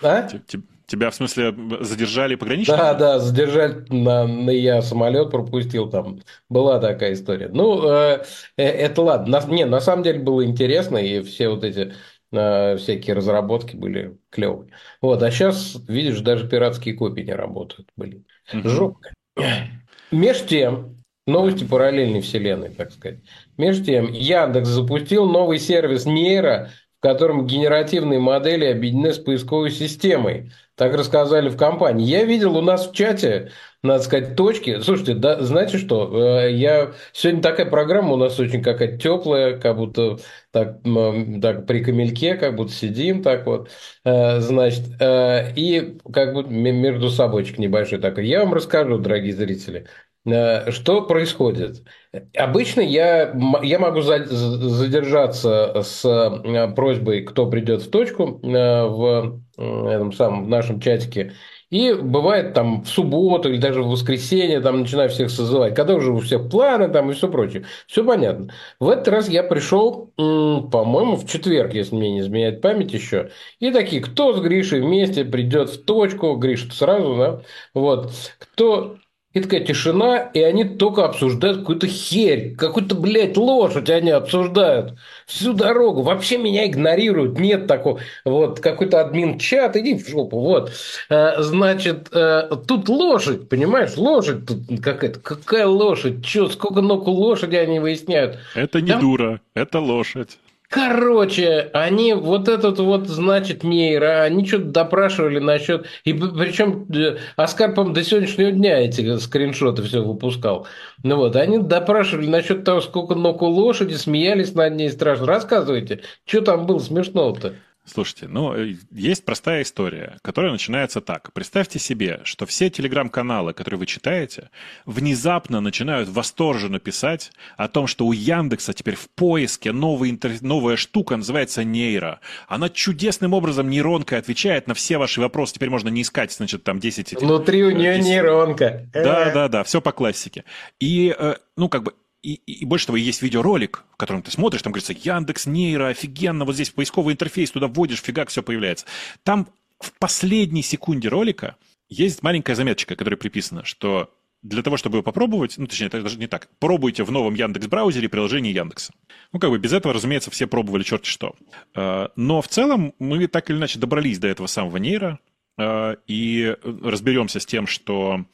Тебя, в смысле, задержали пограничники? Да, задержали, я самолет пропустил, там была такая история. Ну, это ладно. На самом деле было интересно, и все вот эти всякие разработки были клевые. Вот, а сейчас, видишь, даже пиратские копии не работают. Блин, жопа. Меж тем, новости параллельной вселенной, так сказать. Меж тем, Яндекс запустил новый сервис Нейра, в котором генеративные модели объединены с поисковой системой. Так рассказали в компании. Я видел у нас в чате, надо сказать, точки. Слушайте, да, знаете что? Сегодня такая программа у нас очень какая-то теплая, как будто так при камельке, как будто сидим так вот. Значит, и как будто между собойчик небольшой такой. Я вам расскажу, дорогие зрители. Что происходит? Обычно я могу задержаться с просьбой, кто придет в точку в нашем чатике. И бывает там в субботу или даже в воскресенье там начинаю всех созывать, когда уже у всех планы там и все прочее. Все понятно. В этот раз я пришел, по-моему, в четверг, если мне не изменяет память еще. И такие, кто с Гришей вместе придет в точку, Гриша сразу, да, вот, кто... И такая тишина, и они только обсуждают какую-то херь, какую-то, блядь, лошадь они обсуждают всю дорогу. Вообще меня игнорируют, нет такого. Вот, какой-то админ-чат, иди в жопу, вот. Значит, тут лошадь, понимаешь, лошадь тут какая-то. Какая лошадь? Че, сколько ног у лошади они выясняют? Это не дура, это лошадь. Короче, они вот этот вот, значит, нейро, они что-то допрашивали насчет... И причем Оскар, по-моему, до сегодняшнего дня эти скриншоты все выпускал. Ну вот, они допрашивали насчет того, сколько ног у лошади, смеялись над ней страшно. Рассказывайте, что там было смешного-то? Слушайте, есть простая история, которая начинается так. Представьте себе, что все телеграм-каналы, которые вы читаете, внезапно начинают восторженно писать о том, что у Яндекса теперь в поиске новая штука, называется нейро. Она чудесным образом нейронкой отвечает на все ваши вопросы. Теперь можно не искать, значит, там 10... Внутри у нее нейронка. Да, все по классике. И, И больше того, есть видеоролик, в котором ты смотришь, там говорится, Яндекс, нейро, офигенно, вот здесь поисковый интерфейс, туда вводишь, фигак, все появляется. Там в последней секунде ролика есть маленькая заметочка, которая приписана, что для того, чтобы его попробовать, точнее, это даже не так, пробуйте в новом Яндекс-браузере приложение Яндекса. Без этого, разумеется, все пробовали черти что. Но в целом мы так или иначе добрались до этого самого нейро и разберемся с тем, что...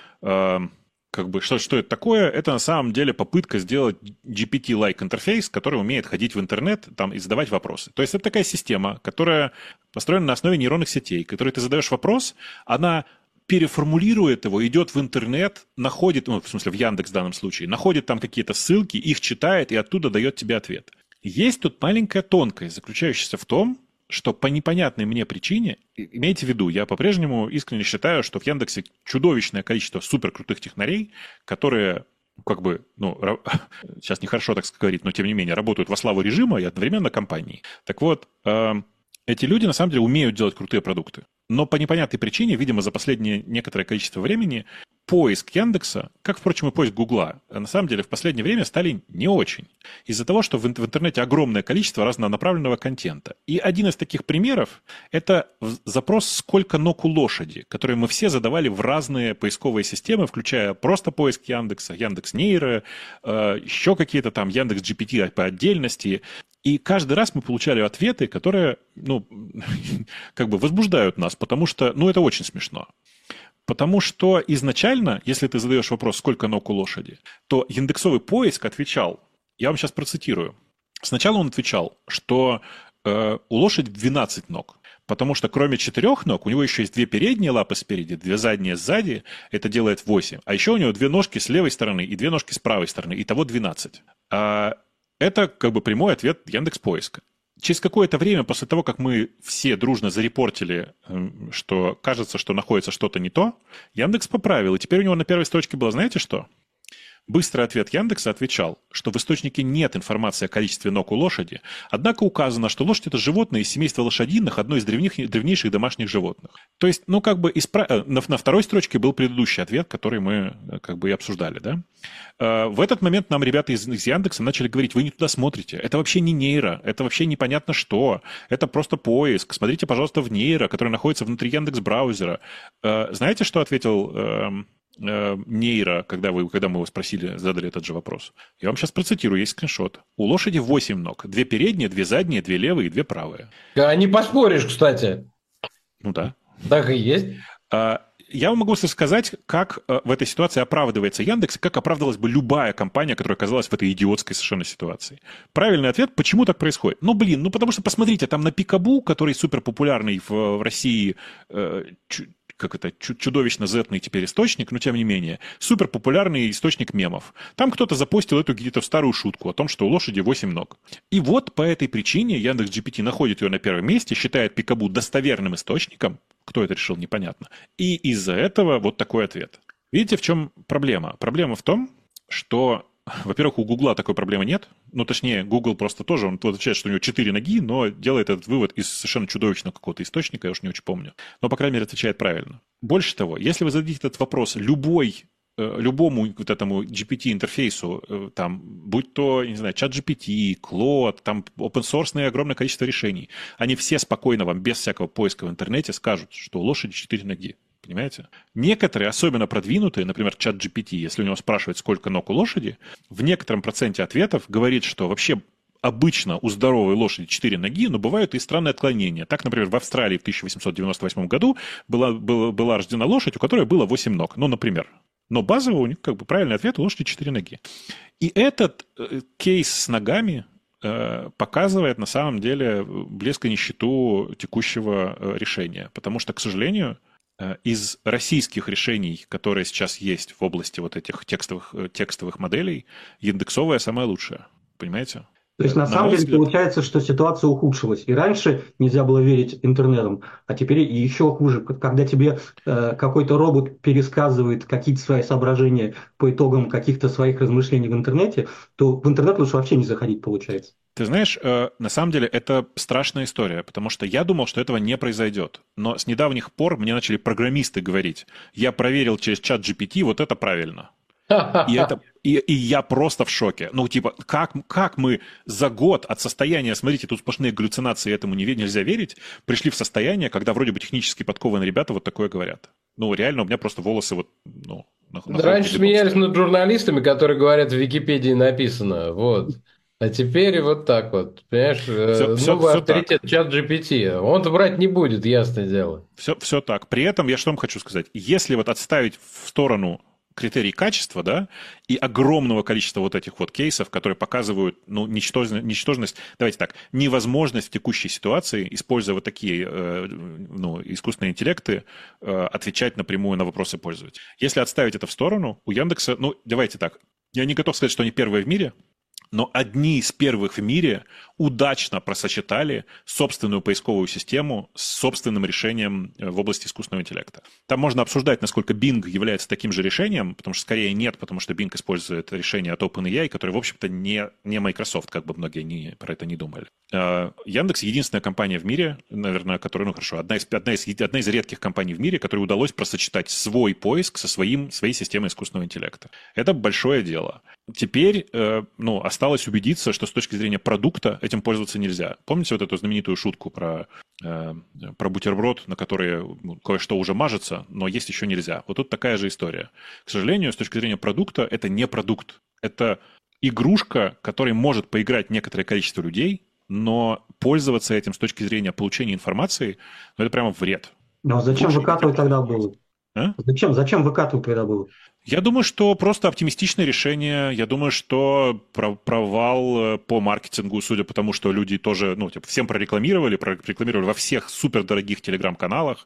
Что это такое? Это на самом деле попытка сделать GPT-like интерфейс, который умеет ходить в интернет там, и задавать вопросы. То есть это такая система, которая построена на основе нейронных сетей, которой ты задаешь вопрос, она переформулирует его, идет в интернет, находит, в смысле в Яндекс в данном случае, находит там какие-то ссылки, их читает и оттуда дает тебе ответ. Есть тут маленькая тонкость, заключающаяся в том, что по непонятной мне причине, имейте в виду, я по-прежнему искренне считаю, что в Яндексе чудовищное количество суперкрутых технарей, которые как бы, сейчас нехорошо так говорить, но тем не менее работают во славу режима и одновременно компании. Так вот, эти люди на самом деле умеют делать крутые продукты. Но по непонятной причине, видимо, за последнее некоторое количество времени поиск Яндекса, как, впрочем, и поиск Гугла, на самом деле в последнее время стали не очень. Из-за того, что в интернете огромное количество разнонаправленного контента. И один из таких примеров – это запрос «Сколько ног у лошади?», который мы все задавали в разные поисковые системы, включая просто поиск Яндекса, Яндекс.Нейро, еще какие-то там Яндекс.GPT по отдельности. И каждый раз мы получали ответы, которые, как бы возбуждают нас, потому что, это очень смешно. Потому что изначально, если ты задаешь вопрос, сколько ног у лошади, то индексовый поиск отвечал, я вам сейчас процитирую. Сначала он отвечал, что у лошади 12 ног, потому что кроме 4 ног у него еще есть 2 передние лапы спереди, 2 задние сзади, это делает 8. А еще у него 2 ножки с левой стороны и 2 ножки с правой стороны, итого 12. Это как бы прямой ответ Яндекс.Поиска. Через какое-то время после того, как мы все дружно зарепортили, что кажется, что находится что-то не то, Яндекс поправил, и теперь у него на первой строчке было, знаете что? Быстрый ответ Яндекса отвечал, что в источнике нет информации о количестве ног у лошади, однако указано, что лошадь – это животное из семейства лошадиных, одно из древнейших домашних животных. То есть, на второй строчке был предыдущий ответ, который мы как бы и обсуждали, да? В этот момент нам ребята из Яндекса начали говорить, вы не туда смотрите, это вообще не нейро, это вообще непонятно что, это просто поиск, смотрите, пожалуйста, в нейро, который находится внутри Яндекс.Браузера. Знаете, что ответил нейро, когда мы его спросили, задали этот же вопрос? Я вам сейчас процитирую, есть скриншот. У лошади 8 ног, 2 передние, 2 задние, 2 левые и 2 правые. Не поспоришь, кстати. Да. Так и есть. Я вам могу сказать, как в этой ситуации оправдывается Яндекс, и как оправдывалась бы любая компания, которая оказалась в этой идиотской совершенно ситуации. Правильный ответ, почему так происходит? Потому что, посмотрите, там на Пикабу, который супер популярный в России, чудовищно зетный теперь источник, но тем не менее, супер популярный источник мемов. Там кто-то запостил эту где-то старую шутку о том, что у лошади 8 ног. И вот по этой причине Яндекс.GPT находит ее на первом месте, считает Пикабу достоверным источником. Кто это решил, непонятно. И из-за этого вот такой ответ. Видите, в чем проблема? Проблема в том, что, во-первых, у Гугла такой проблемы нет. Точнее, Google просто тоже, он отвечает, что у него 4 ноги, но делает этот вывод из совершенно чудовищного какого-то источника, я уж не очень помню. Но, по крайней мере, отвечает правильно. Больше того, если вы зададите этот вопрос любому вот этому GPT-интерфейсу, там, будь то, не знаю, ChatGPT, Claude, там open-source огромное количество решений, они все спокойно вам, без всякого поиска в интернете, скажут, что у лошади 4 ноги. Понимаете? Некоторые, особенно продвинутые, например, ChatGPT, если у него спрашивают, сколько ног у лошади, в некотором проценте ответов говорит, что вообще обычно у здоровой лошади 4 ноги, но бывают и странные отклонения. Так, например, в Австралии в 1898 году была рождена лошадь, у которой было 8 ног. Например. Но базово у них как бы правильный ответ: у лошади 4 ноги. И этот кейс с ногами показывает на самом деле блеск и нищету текущего решения. Потому что, к сожалению, из российских решений, которые сейчас есть в области вот этих текстовых моделей, индексовая самая лучшая. Понимаете? То есть, на самом деле, получается, что ситуация ухудшилась. И раньше нельзя было верить интернетам, а теперь еще хуже. Когда тебе какой-то робот пересказывает какие-то свои соображения по итогам каких-то своих размышлений в интернете, то в интернет лучше вообще не заходить, получается. Ты знаешь, на самом деле это страшная история, потому что я думал, что этого не произойдет. Но с недавних пор мне начали программисты говорить: я проверил через ChatGPT, вот это правильно. И я просто в шоке. Как мы за год от состояния, смотрите, тут сплошные галлюцинации, этому нельзя верить, пришли в состояние, когда вроде бы технически подкованные ребята вот такое говорят. Реально, у меня просто волосы Раньше смеялись над журналистами, которые говорят, в Википедии написано, вот. А теперь вот так вот, понимаешь, новый авторитет ChatGPT. Он-то брать не будет, ясное дело. Все так. При этом я что вам хочу сказать. Если отставить в сторону критерий качества, да, и огромного количества вот этих вот кейсов, которые показывают, ничтожность, давайте так, невозможность в текущей ситуации, используя вот такие, искусственные интеллекты, отвечать напрямую на вопросы пользователя. Если отставить это в сторону, у Яндекса, давайте так, я не готов сказать, что они первые в мире, но одни из первых в мире удачно просочетали собственную поисковую систему с собственным решением в области искусственного интеллекта. Там можно обсуждать, насколько Bing является таким же решением, потому что скорее нет, потому что Bing использует решение от OpenAI, которое, в общем-то, не Microsoft, как бы многие про это не думали. Яндекс — единственная компания в мире, наверное, которая, ну хорошо, одна из редких компаний в мире, которой удалось просочетать свой поиск со своей системой искусственного интеллекта. Это большое дело. Теперь, осталось убедиться, что с точки зрения продукта этим пользоваться нельзя. Помните вот эту знаменитую шутку про бутерброд, на который кое-что уже мажется, но есть еще нельзя? Вот тут такая же история. К сожалению, с точки зрения продукта, это не продукт. Это игрушка, которой может поиграть некоторое количество людей, но пользоваться этим с точки зрения получения информации, это прямо вред. Но зачем выкатывать тогда было? А? Зачем выкатывать тогда было? Я думаю, что просто оптимистичное решение. Я думаю, что провал по маркетингу, судя по тому, что люди тоже, всем прорекламировали во всех супердорогих телеграм-каналах,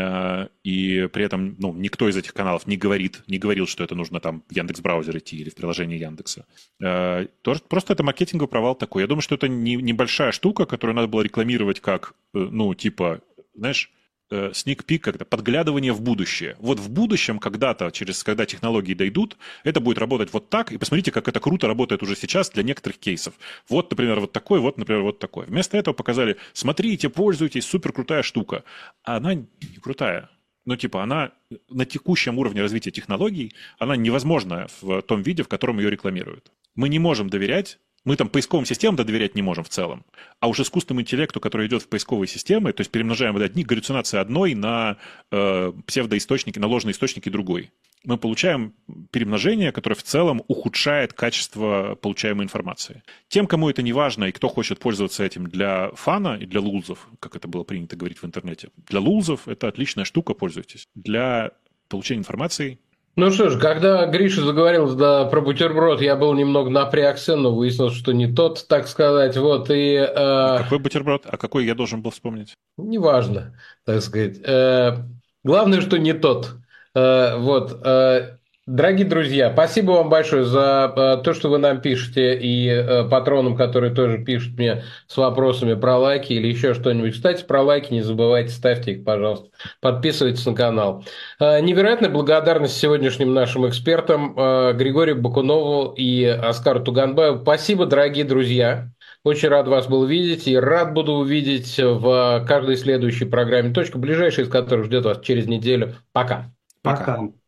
и при этом, никто из этих каналов не говорил, что это нужно там в Яндекс.Браузер идти или в приложение Яндекса. Просто это маркетинговый провал такой. Я думаю, что это небольшая штука, которую надо было рекламировать как, знаешь, sneak peek, как-то подглядывание в будущее. Вот в будущем когда-то, когда технологии дойдут, это будет работать вот так, и посмотрите, как это круто работает уже сейчас для некоторых кейсов. Вот, например, вот такой, вот, например, вот такой. Вместо этого показали, смотрите, пользуйтесь, супер крутая штука. А она не крутая. Она на текущем уровне развития технологий, она невозможна в том виде, в котором ее рекламируют. Мы не можем доверять. Мы там поисковым системам доверять не можем в целом. А уж искусственному интеллекту, который идет в поисковые системы, то есть перемножаем вот одни галлюцинации одной на псевдоисточники, на ложные источники другой. Мы получаем перемножение, которое в целом ухудшает качество получаемой информации. Тем, кому это не важно и кто хочет пользоваться этим для фана и для лулзов, как это было принято говорить в интернете, для лулзов это отличная штука, пользуйтесь. Для получения информации Ну что ж, когда Гриша заговорил про бутерброд, я был немного напрягся, но выяснилось, что не тот, так сказать. Вот, Какой бутерброд? А какой я должен был вспомнить? неважно, так сказать. Главное, что не тот. Дорогие друзья, спасибо вам большое за то, что вы нам пишете, и патронам, которые тоже пишут мне с вопросами про лайки или еще что-нибудь. Кстати, про лайки не забывайте, ставьте их, пожалуйста. Подписывайтесь на канал. Невероятная благодарность сегодняшним нашим экспертам Григорию Бакунову и Оскару Туганбаеву. Спасибо, дорогие друзья. Очень рад вас был видеть и рад буду увидеть в каждой следующей программе «Точка», ближайшая из которых ждет вас через неделю. Пока. Пока.